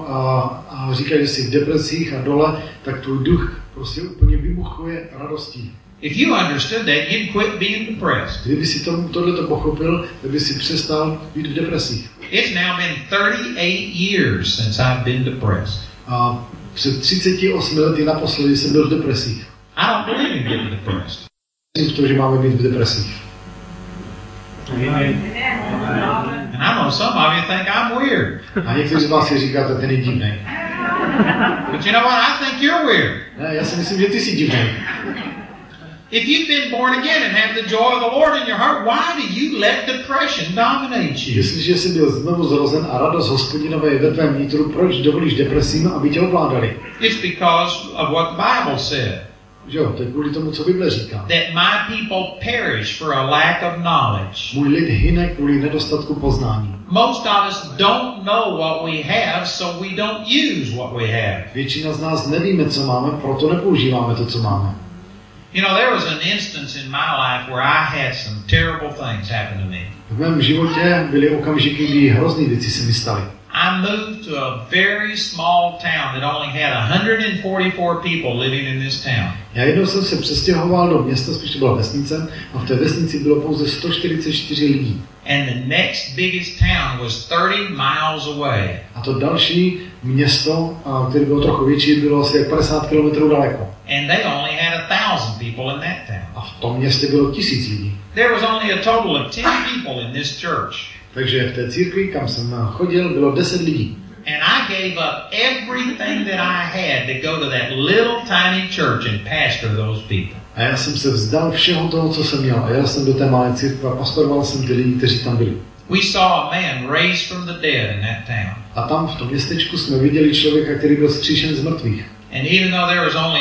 S2: a říkáš, že jsi v depresích a dole, tak tvůj duch prostě úplně vybuchuje radostí.
S1: If you understood that, you'd quit being depressed.
S2: Kdyby si tohleto pochopil, tak by si přestal být v depresích.
S1: It's now been 38 years since I've been depressed.
S2: A před 38 lety naposledy jsem byl v depresích.
S1: I don't believe in getting depressed.
S2: Myslím v tom, že máme být v depresích.
S1: And I know some of you think I'm weird.
S2: A někteří z vás si říkáte, ten je divný.
S1: But you know what? I think you're weird.
S2: Ne, já si myslím, že ty jsi divný.
S1: If you've been born again and have the joy of the Lord in your heart, why do you let depression dominate you?
S2: Jestliže jsi byl znovu zrozen a radost Hospodinové je ve tvém vnitru, proč dovolíš depresím, aby tě ovládali?
S1: It's because of what the Bible said.
S2: Že jo, to je kvůli tomu, co Bible říká.
S1: That my people perish for a lack of knowledge.
S2: Můj lid hyne kvůli nedostatku poznání.
S1: Most of us don't know what we have, so we don't use what we have.
S2: Většina z nás nevíme, co máme, proto nepoužíváme to, co máme.
S1: You know, there was an instance in my life where I had some terrible things happen to me.
S2: V mém životě byly okamžiky, kdy hrozný věci se mi staly.
S1: I moved to a very small town that only had 144 people living in this town.
S2: Já jednou jsem se přestěhoval do města, spíš to byla vesnice, a v té vesnici bylo pouze 144 lidí.
S1: And the next biggest town was 30 miles away.
S2: A to další město, které bylo trochu větší, bylo asi 50 km daleko.
S1: And they only had 1,000 people in that town.
S2: A v tom městě bylo 1000 lidí.
S1: There was only a total of 10 people in this church.
S2: Takže v té církvi, kam jsem chodil, bylo 10 lidí.
S1: And I gave up everything that I had to go to that little tiny church and pastor those people.
S2: A já jsem se vzdal všeho toho, co jsem měl. A jel jsem do té malé církve a pastoroval jsem ty lidi, kteří tam byli.
S1: We saw a man raised from the dead in that town.
S2: A tam v tom městečku jsme viděli člověka, který byl vzkříšen z mrtvých.
S1: And even though there was only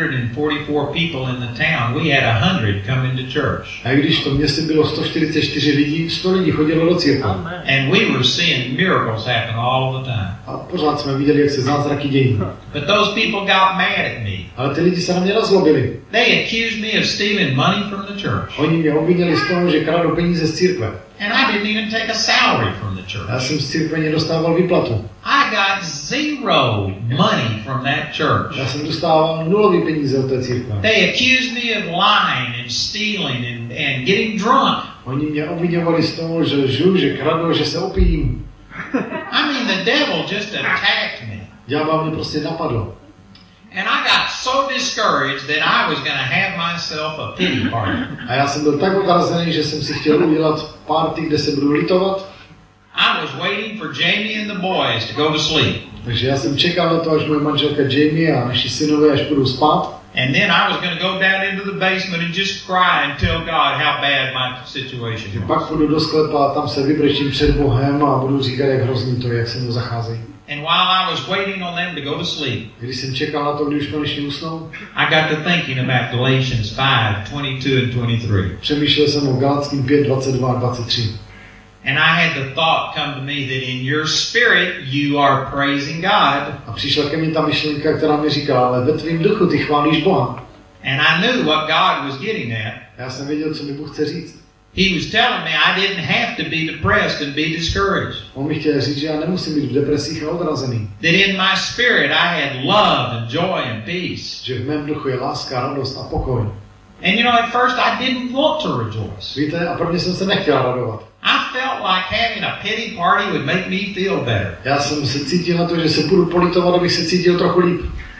S1: 144 people in the town, we had 100 come into church.
S2: A i když v tom městě bylo 144 lidí, 100 lidí chodilo do církve.
S1: And we were seeing miracles happen all the time.
S2: A pořád jsme viděli, jak se zázraky dějí.
S1: But those people got mad at me.
S2: Ale ty lidi se na mě rozlobili.
S1: They accused me of stealing money from the church.
S2: Oni mě obvinili z toho, že kradu peníze z církve.
S1: And I didn't even take a salary from the church.
S2: Já jsem z církve nedostával výplatu.
S1: I got zero money from that church.
S2: Já jsem dostával nulový peníze od té církve.
S1: They accused me of lying and stealing and getting drunk.
S2: Oni mě obviňovali z toho, že lžu, že kradu, že se opijím.
S1: I mean, the devil just attacked me.
S2: Ďábel mě prostě napadl.
S1: And I got so discouraged that I was going to have myself a pity party.
S2: A já jsem byl tak odrazený, že jsem si chtěl udělat party, kde se budu litovat.
S1: I was waiting for Jamie and the boys to go to sleep.
S2: Takže já jsem čekal na to, až moje manželka Jamie a naši synové až budou spát.
S1: And then I was going to go down into the basement and just cry and tell God how bad my situation was.
S2: Pak půjdu do sklepa a tam se vybrečím před Bohem a budu říkat, jak hrozný to je, jak se mnou zacházejí.
S1: And while I was waiting on them to go to sleep,
S2: Když jsem čekal na to, když už konečně usnou,
S1: I got to thinking about Galatians 5:22 and 23.
S2: přemýšlel jsem o Galackým 5, 22 a 23.
S1: And I had the thought come to me that in your spirit you are praising God.
S2: A přišla ke mně ta myšlenka, která mi říkala, ale ve tvým duchu ty chválíš Boha.
S1: And I knew what God was getting at.
S2: Já jsem věděl, co mi Bůh chce říct.
S1: He was telling me I didn't have to be depressed and be discouraged.
S2: On mi chtěl říct, že já nemusím být v depresích a odrazený.
S1: That in my spirit I had love and joy and peace.
S2: Že v mém duchu je láska, radost a pokoj.
S1: And you know, at first I didn't want to rejoice.
S2: Víte, a prvně jsem se nechtěl radovat.
S1: I felt like having a pity party would make me feel better.
S2: Já jsem se cítil na to, že se budu politovat, abych se cítil trochu líp.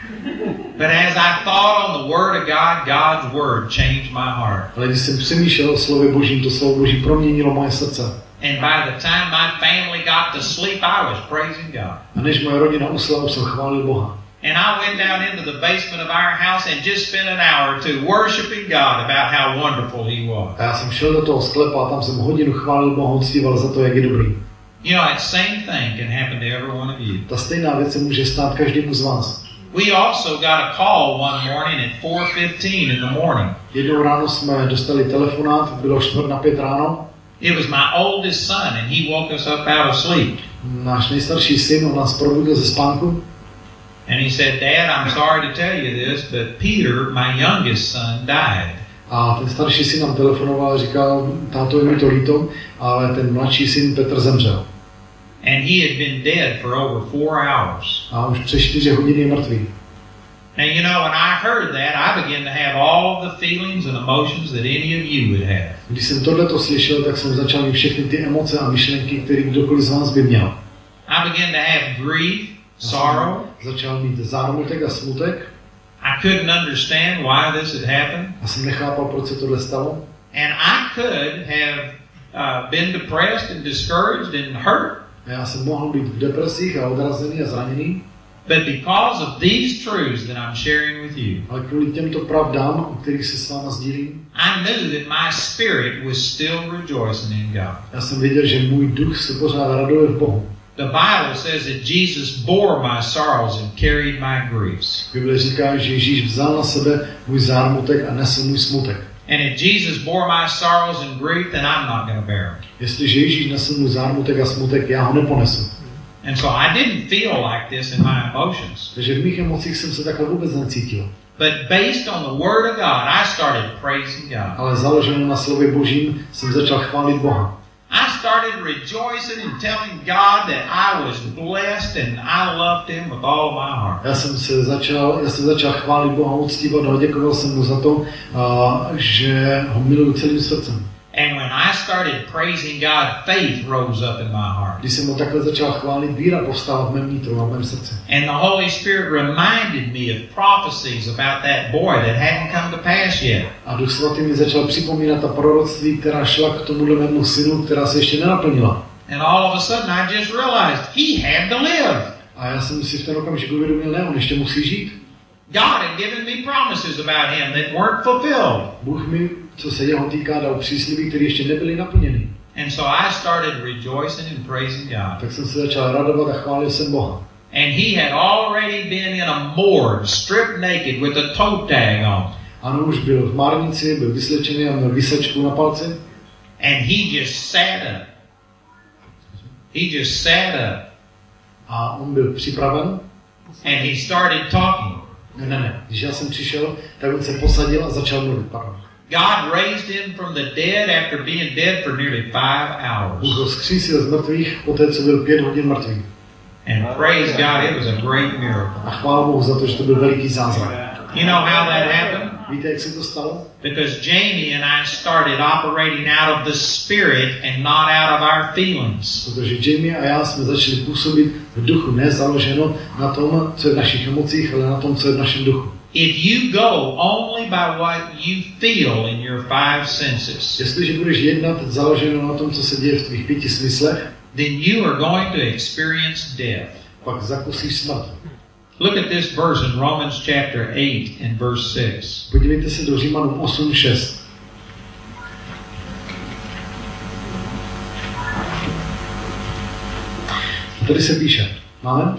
S1: But as I thought on the Word of God, God's Word changed my heart.
S2: Ale když jsem přemýšlel o slově Božím, to slovo Boží proměnilo moje srdce.
S1: And by the time my family got to sleep, I was praising God.
S2: A než moje rodina usla, už jsem chválil Boha.
S1: And I went down into the basement of our house and just spent an hour or two worshiping God about how wonderful He was.
S2: A já jsem šel do toho sklepa a tam jsem hodinu chválil Boha, uctíval za to, jak je dobrý.
S1: You know, that same thing can happen to every one of you.
S2: Ta stejná věc se může stát každému z vás.
S1: We also got a call one morning at 4:15 in the morning.
S2: Jednou ráno jsme dostali telefonát, bylo 4:45 ráno.
S1: It was my oldest son and he woke us up out of sleep.
S2: Náš nejstarší syn, on nás probudil ze spánku.
S1: And he said, Dad, I'm sorry to tell you this, but Peter, my youngest son, died.
S2: A ten starší syn nám telefonoval a říkal, táto, je mi to líto, ale ten mladší syn Petr zemřel.
S1: And he had been dead for over 4 hours.
S2: A už přes 4 hodiny je mrtvý.
S1: Now, you know, when I heard that, I began to have all the feelings and emotions that any of you would have.
S2: Když jsem tohleto slyšel, tak jsem začal mít všechny ty emoce a myšlenky, které kdokoliv z vás by měl.
S1: I began to have grief, sorrow.
S2: Začal mít zármutek a smutek.
S1: I couldn't understand why this had happened.
S2: Já jsem nechápal, proč se tohle stalo.
S1: And I could have been depressed and discouraged and hurt.
S2: A já jsem mohl být v depresích a odrazený a zraněný.
S1: But because of these truths that I'm sharing with you,
S2: ale kvůli těmto pravdám, o kterých se s váma sdílím,
S1: I knew that my spirit was still rejoicing in God.
S2: Já jsem věděl, že můj duch se pořád raduje v Bohu.
S1: The Bible says that Jesus bore my sorrows and carried my griefs.
S2: Bible říká, že Ježíš vzal na sebe můj zármutek a nesl můj smutek.
S1: And if Jesus bore my sorrows and grief, then I'm not going to bear them.
S2: Jestliže Ježíš nesl můj zármutek a smutek, já ho neponesu.
S1: And so I didn't feel like this in my emotions.
S2: Takže v mých emocích jsem se takhle vůbec necítil.
S1: But based on the Word of God, I started praising God.
S2: Ale založený na slově Božím jsem začal chválit Boha.
S1: I started rejoicing and telling God that I was blessed and I loved Him with all of my heart.
S2: Já jsem začal chválit Boha, uctívat ho, děkoval jsem mu za to, že ho miluji celým srdcem.
S1: And when I started praising God, faith rose up in my heart.
S2: Když jsem ho takhle začal chválit, víra povstala v mém nitru a v mém srdci.
S1: And the Holy Spirit reminded me of prophecies about that boy that hadn't come to pass yet.
S2: A Duch Svatý mi začal připomínat ta proroctví, která šla k tomuhle mému synu, která se ještě nenaplnila.
S1: And all of a sudden I just realized he had to live.
S2: A já jsem si v ten okamžik uvědomil, ne, on ještě musí žít.
S1: God had given me promises about him that weren't fulfilled.
S2: Bůh mi, co se jeho týká, dal přísliby, které ještě nebyly naplněny.
S1: And so I started rejoicing and praising God.
S2: Tak jsem se začal radovat a chválil jsem Boha.
S1: And he had already been in a morgue, stripped naked with a toe tag on.
S2: Ano, už byl v márnici, byl vyslečený a měl výsečku na palci.
S1: And he just sat up. He just sat up.
S2: A on byl připraven.
S1: And he started talking.
S2: Ne. Když já jsem přišel, tak on se posadil a začal mluvit.
S1: God raised him from the dead after being dead for nearly 5 hours.
S2: Bůh ho vzkřísil z mrtvých, poté co byl 5 hodin mrtvý.
S1: And praise God, it was a great miracle.
S2: A chvála Bohu za to, že to byl veliký zázrak.
S1: You know how that happened?
S2: Víte, jak se to stalo?
S1: Because Jamie and I started operating out of the Spirit and not out of our feelings.
S2: Protože Jamie a já jsme začali působit v duchu, ne založeno na tom, co je v našich emocích, ale na tom, co je v našem duchu.
S1: If you go only by what you feel in your 5 senses,
S2: Jestliže budeš jednat založeno na tom, co se děje v tvých 5 smyslech,
S1: then you are going to experience death.
S2: pak zakusíš smrt.
S1: Look at this verse in Romans chapter 8 and verse 6.
S2: Podívejte se do Římanům 8:6. Tady se píše, máme?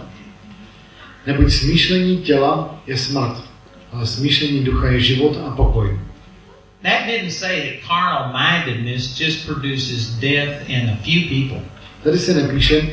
S2: Neboť smýšlení těla je smrt, ale smýšlení ducha je život a pokoj.
S1: That didn't say that carnal mindedness just produces death in a few people.
S2: Tady se nepíše,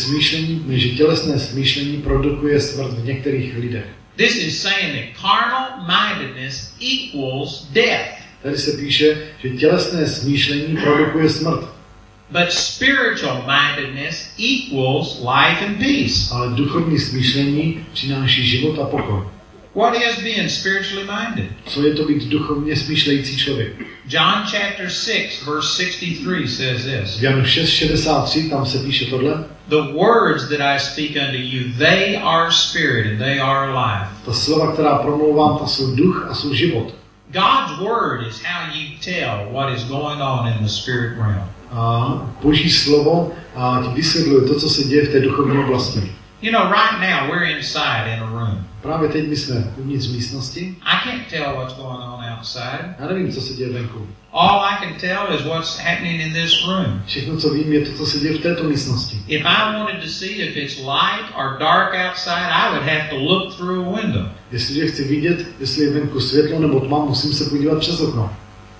S2: že tělesné smýšlení produkuje smrt v některých lidech.
S1: This is saying that carnal mindedness equals death.
S2: Tady se píše, že tělesné smýšlení produkuje smrt.
S1: But spiritual mindedness equals life and peace.
S2: Ale duchovní smýšlení přináší život a pokoj.
S1: What is being spiritually minded?
S2: Co je to být duchovně smýšlející člověk?
S1: John chapter 6 verse 63 says this.
S2: V Janu 6:63 tam se píše tohle.
S1: The words that I speak unto you, they are spirit and they are life.
S2: Ta slova, která promlouvám, ta jsou duch a jsou život.
S1: God's word is how you tell what is going on in the spirit realm.
S2: A Boží slovo a ti vysvětluje to, co se děje v té duchovní oblasti.
S1: You know, right now we're inside in a room.
S2: Právě teď my jsme uvnitř místnosti.
S1: I can't tell what's going on outside.
S2: Já nevím, co se děje venku.
S1: All I can tell is what's happening in this room.
S2: Všechno, co vím, je to, co se děje v této místnosti.
S1: If I wanted to see if it's light or dark outside, I would have to look through a window.
S2: Jestliže chci vidět, jestli je venku světlo nebo tma, musím se podívat přes okno.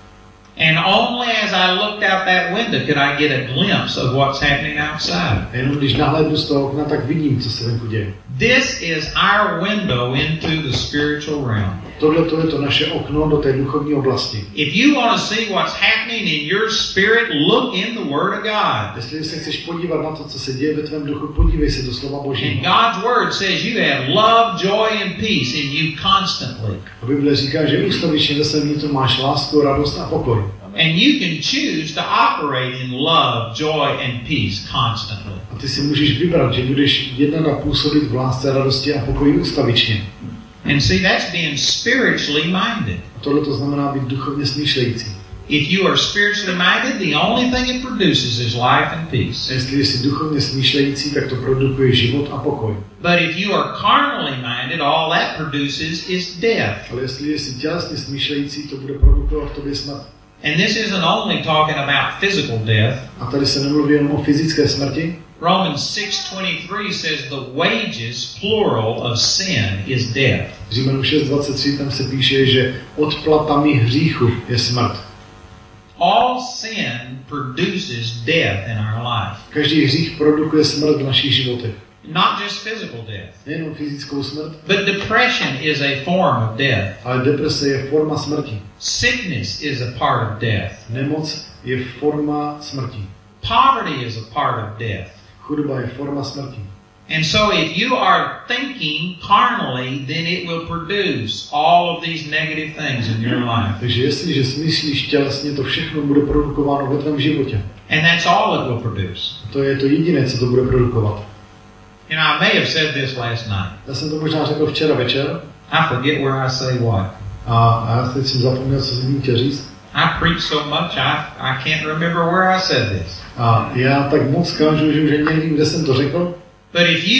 S1: And only as I looked out that window could I get a glimpse of what's happening outside.
S2: A jenom když nahlédnu z toho okna, tak vidím, co se venku děje.
S1: This is our window into the spiritual realm.
S2: Tohle to je to naše okno do té duchovní oblasti.
S1: If you want to see what's happening in your spirit, look in the Word of God.
S2: Jestli se chceš podívat na to, co se děje ve tvém duchu, podívej se do slova
S1: And
S2: Božího.
S1: God's Word says you have love, joy, and peace in you constantly.
S2: A Bible říká, že ustavičně ve svém vnitru máš lásku, radost a pokoj.
S1: And you can choose to operate in love, joy, and peace constantly.
S2: A ty si můžeš vybrat, že budeš jednat a působit v lásce, radosti a pokoji ustavičně.
S1: And see, that's being spiritually minded.
S2: A tohle to znamená být duchovně smýšlející.
S1: If you are spiritually minded, the only thing it produces is life and peace.
S2: A jestli jsi duchovně smýšlející, tak to produkuje život a pokoj.
S1: But if you are carnally minded, all that produces is death.
S2: Ale jestli jsi tělesně smýšlející, to bude produkovat v tobě smrt.
S1: And this isn't only talking about physical death.
S2: A tady se nemluví jenom o fyzické smrti.
S1: Romans 6:23 says the wages, plural, of sin is death.
S2: Římanům 6:23 tam se píše, že odplatami hříchu je smrt.
S1: All sin produces death in our life.
S2: Každý hřích produkuje smrt v našich životech.
S1: Not just physical death.
S2: Nejenom fyzickou smrt,
S1: But depression is a form of death.
S2: ale deprese je forma smrti.
S1: Sickness is a part of death.
S2: Nemoc je forma smrti.
S1: Poverty is a part of death.
S2: Chudoba je forma smrti.
S1: And so if you are thinking carnally, then it will produce all of these negative things in your life.
S2: Takže jestliže smyslíš tělesně, to všechno bude produkováno ve tvém životě.
S1: And that's all it will produce.
S2: To je to jediné, co to bude produkovat.
S1: You know, I may have said this last night.
S2: Já jsem to možná řekl včera večer.
S1: I forget where I say what.
S2: A já teď jsem zapomněl, co jsem chtěl říct.
S1: I preach so much, I can't remember where I said this.
S2: A já tak moc kážu, že už ani nevím, kde jsem to řekl.
S1: But if you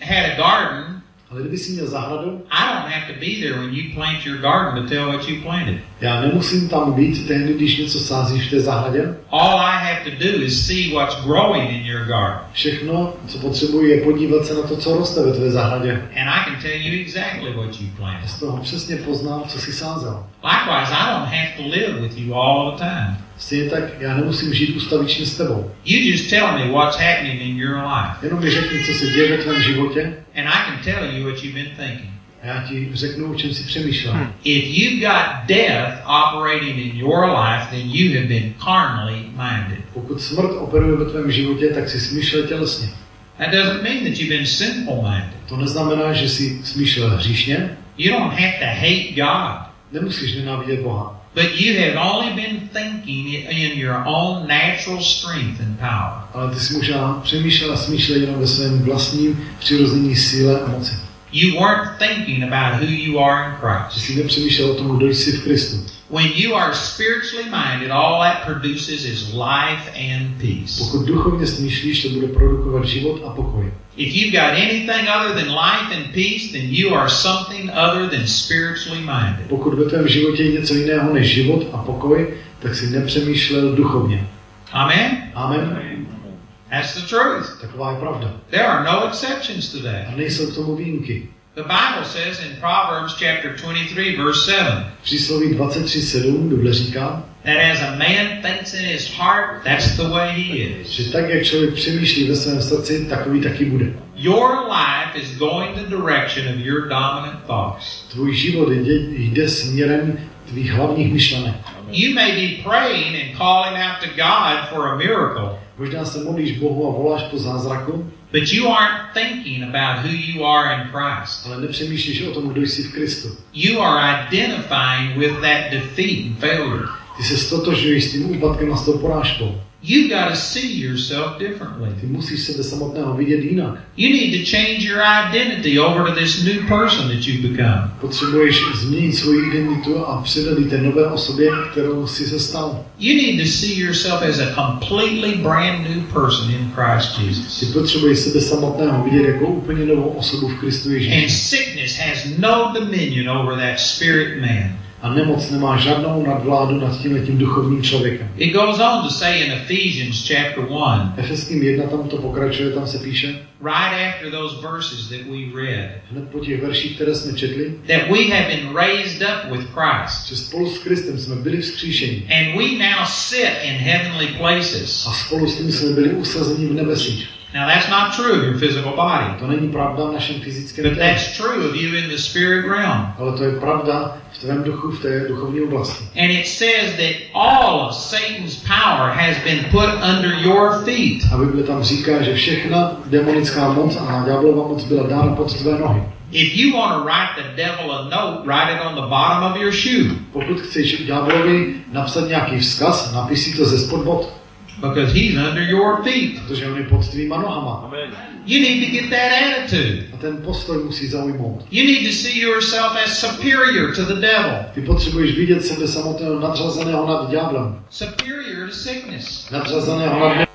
S1: had a garden,
S2: ale kdyby si měl zahradu,
S1: I don't have to be there when you plant your garden to tell what you planted.
S2: já nemusím tam být tehdy, když něco sázíš v té zahradě.
S1: All I have to do is see what's growing in your garden.
S2: Všechno, co potřebuji, je podívat se na to, co roste ve tvé zahradě.
S1: And I can tell you exactly what you planted.
S2: Z toho přesně poznám, co si sázel.
S1: Likewise, I don't have to live with you all the time.
S2: Stejně tak, já nemusím žít ustavičně s tebou.
S1: You just tell me what's happening in your life.
S2: Jenom mi řekni, co se děje ve tvém životě.
S1: And I can tell you what you've been thinking.
S2: A já ti řeknu, o čem si přemýšlel.
S1: If you've got death operating in your life, then you have been carnally minded.
S2: Pokud smrt operuje ve tvém životě, tak si smýšlel tělesně.
S1: That doesn't mean that you've been sinful minded.
S2: To neznamená, že si smýšlel hříšně.
S1: You don't have to hate God.
S2: Nemusíš nenávidět Boha.
S1: But you have only been thinking in your own natural strength and power.
S2: Ale ty jsi možná přemýšlel a smýšlel jenom ve svém vlastním přirození síle a moci.
S1: You weren't thinking about who you are in
S2: Že
S1: Christ.
S2: jsi nepřemýšlel o tom, kdo jsi v Kristu.
S1: When you are spiritually minded, all that produces is life and peace.
S2: Pokud duchovně smýšlíš, to bude produkovat život a pokoj.
S1: If you've got anything other than life and peace, then you are something other than spiritually minded.
S2: Pokud ve tvém životě je něco jiného než život a pokoj, tak si nepřemýšlel duchovně.
S1: Amen?
S2: Amen.
S1: That's the truth.
S2: Taková je pravda.
S1: There are no exceptions to that.
S2: A nejsou k tomu výjimky.
S1: The Bible says in Proverbs chapter 23, verse 7,
S2: Přísloví 23:7 Bible říká,
S1: that as a man thinks in his heart, that's the way he is.
S2: že tak, jak člověk přemýšlí ve svém srdci, takový taky bude.
S1: Your life is going the direction of your dominant thoughts.
S2: Tvůj život jde směrem tvých hlavních myšlenek.
S1: You may be praying and calling out to God for a miracle,
S2: Možná se modlíš Bohu a voláš po zázraku,
S1: but you aren't thinking about who you are in Christ.
S2: ale nepřemýšlíš o tom, kdo jsi v Kristu.
S1: You are identifying with that defeat and failure.
S2: Ty se stotožňuješ s tím úpadkem a s tou porážkou.
S1: You've got to see yourself differently.
S2: Ty musíš sebe samotného vidět jinak.
S1: You need to change your identity over to this new person that you've become.
S2: Potřebuješ změnit svoji identitu a předat té nové osobě, kterou jsi se stal.
S1: You need to see yourself as a completely brand new person in Christ Jesus.
S2: Ty potřebuješ sebe samotného vidět jako úplně novou osobu v Kristu
S1: And
S2: Ježíši.
S1: sickness has no dominion over that spirit man.
S2: A nemoc nemá žádnou nadvládu nad tím duchovním člověkem.
S1: It goes on to say in Ephesians chapter 1,
S2: Efeským 1 tam to pokračuje, tam se píše,
S1: right after those verses that we read,
S2: hned po těch verších, které jsme četli,
S1: that we have been raised up with Christ.
S2: že spolu s Kristem jsme byli vzkříšeni
S1: And we now sit in heavenly places.
S2: a spolu s ním jsme byli usazeni v nebesích.
S1: Now that's not true of your physical body,
S2: To není pravda v našem fyzickém
S1: but
S2: těle,
S1: that's true of you in the spirit realm.
S2: ale to je pravda v tvém duchu, v té duchovní oblasti.
S1: And it says that all of Satan's power has been put under your feet.
S2: A Bible tam říká, že všechna demonická moc a ďáblova moc byla dána pod tvé nohy.
S1: If you want to write the devil a note, write it on the bottom of your shoe,
S2: Pokud chceš ďáblovi napsat nějaký vzkaz, napiš si to ze spod bot,
S1: because he's under your feet.
S2: protože on je pod tvýma nohama.
S1: You need to get that attitude.
S2: A ten postoj musí zaujmout.
S1: You need to see yourself as superior to the devil,
S2: Ty potřebuješ vidět sebe samotného nadřazeného nad ďáblem.
S1: superior to sickness.
S2: Nadřazeného nad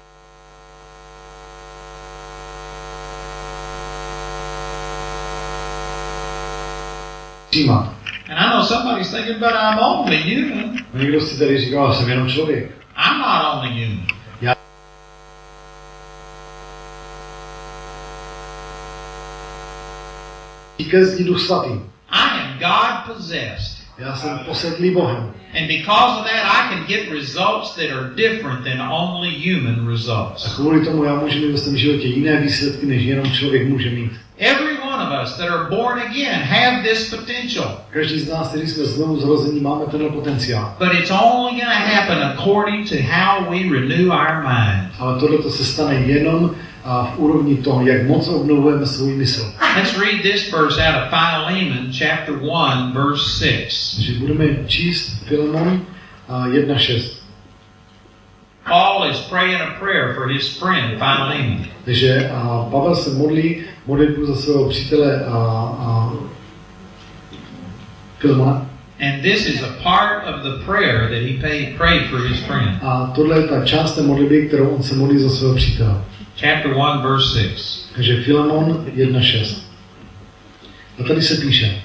S2: přijímat.
S1: And I know somebody's thinking, but I'm only human.
S2: Někdo si tady říkal, jsem jenom člověk.
S1: I'm not only human.
S2: Díky zdi Duch Svatý.
S1: I am God possessed.
S2: Já jsem posedlý Bohem.
S1: And because of that, I can get results that are different than only human
S2: A
S1: results.
S2: kvůli tomu já můžu mít ve svém životě jiné výsledky, než jenom člověk může mít.
S1: Every one of us that are born again have this potential.
S2: Každý z nás, který jsme znovu zrození, máme tenhle potenciál.
S1: But it's only going to happen according to how we renew our mind.
S2: Ale tohle se stane jenom v úrovni toho, jak moc obnovujeme svůj mysl.
S1: Let's read this verse out of Philemon chapter 1 verse 6.
S2: Takže budeme číst Filemon 1:6.
S1: Paul is praying a prayer for his friend Philemon.
S2: Takže Pavel se modlí modlitbu za svého přítele Filemona.
S1: And this is a part of the prayer that he prayed for his friend.
S2: A tohle je ta část té modlitby, kterou on se modlí za svého přítele.
S1: chapter 1, verse 6.
S2: Takže Filemon 1.6. A tady se píše.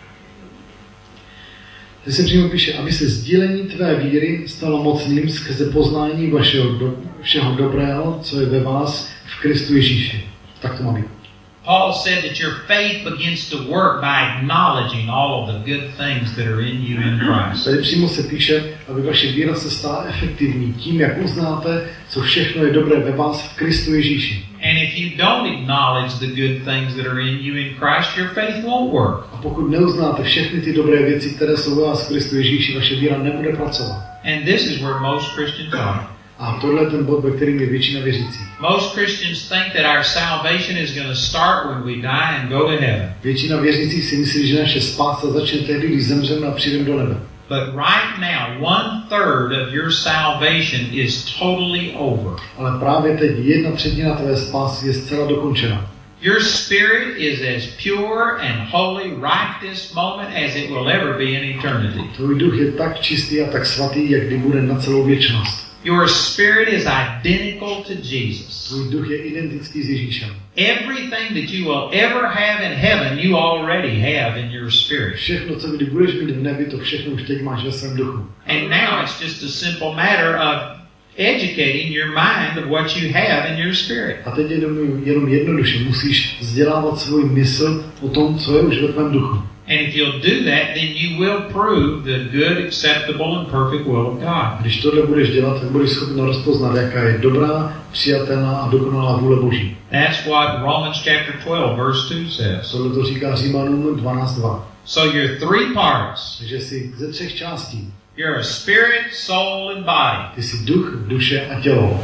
S2: Tady se přímo píše, aby se sdílení tvé víry stalo mocným skrze poznání všeho dobrého, co je ve vás v Kristu Ježíši. Tak to má být.
S1: Paul said that your faith begins to work by acknowledging all of the good things that are in you in Christ.
S2: Tady přímo se píše, aby vaše víra se stala efektivní tím, jak uznáte, co všechno je dobré ve vás v Kristu Ježíši.
S1: And if you don't acknowledge the good things that are in you in Christ, your faith won't work.
S2: A pokud neuznáte všechny ty dobré věci, které jsou ve vás v Kristu Ježíši, vaše víra nebude pracovat.
S1: And this is where most Christians are.
S2: A tohle je ten bod, ve kterým je většina věřících.
S1: Most Christians think that our salvation is going to start when we die and go to heaven.
S2: Většina věřících si myslí, že naše spása začne tehdy, když zemřeme a přijdeme do nebe.
S1: But right now, 1/3 of your salvation is totally over.
S2: Ale právě teď 1/3 tvé spásy je zcela dokončena.
S1: Your spirit is as pure and holy right this moment as it will ever be in eternity.
S2: Tvůj duch je tak čistý a tak svatý, jak kdy bude na celou věčnost.
S1: Your spirit is identical to Jesus.
S2: Tvůj duch je identický s Ježíšem.
S1: Everything that you will ever have in heaven, you already have in your spirit.
S2: Všechno, co kdy budeš mít v nebi, to všechno už teď máš ve svém duchu.
S1: And now it's just a simple matter of educating your mind of what you have in your spirit.
S2: A teď jenom jednoduše musíš vzdělávat svůj mysl o tom, co je už ve tvém duchu.
S1: And if you'll do that, then you will prove the good, acceptable, and perfect will of God.
S2: Když tohle budeš dělat, tak budeš schopen rozpoznat, jaká je dobrá, přijatelná a dokonalá vůle Boží.
S1: That's what Romans chapter 12, verse 2 says.
S2: Tohle to říká Římanům 12:2.
S1: So you're three parts.
S2: Takže jsi ze 3 částí.
S1: You're a spirit, soul, and body.
S2: Ty jsi duch, duše a tělo.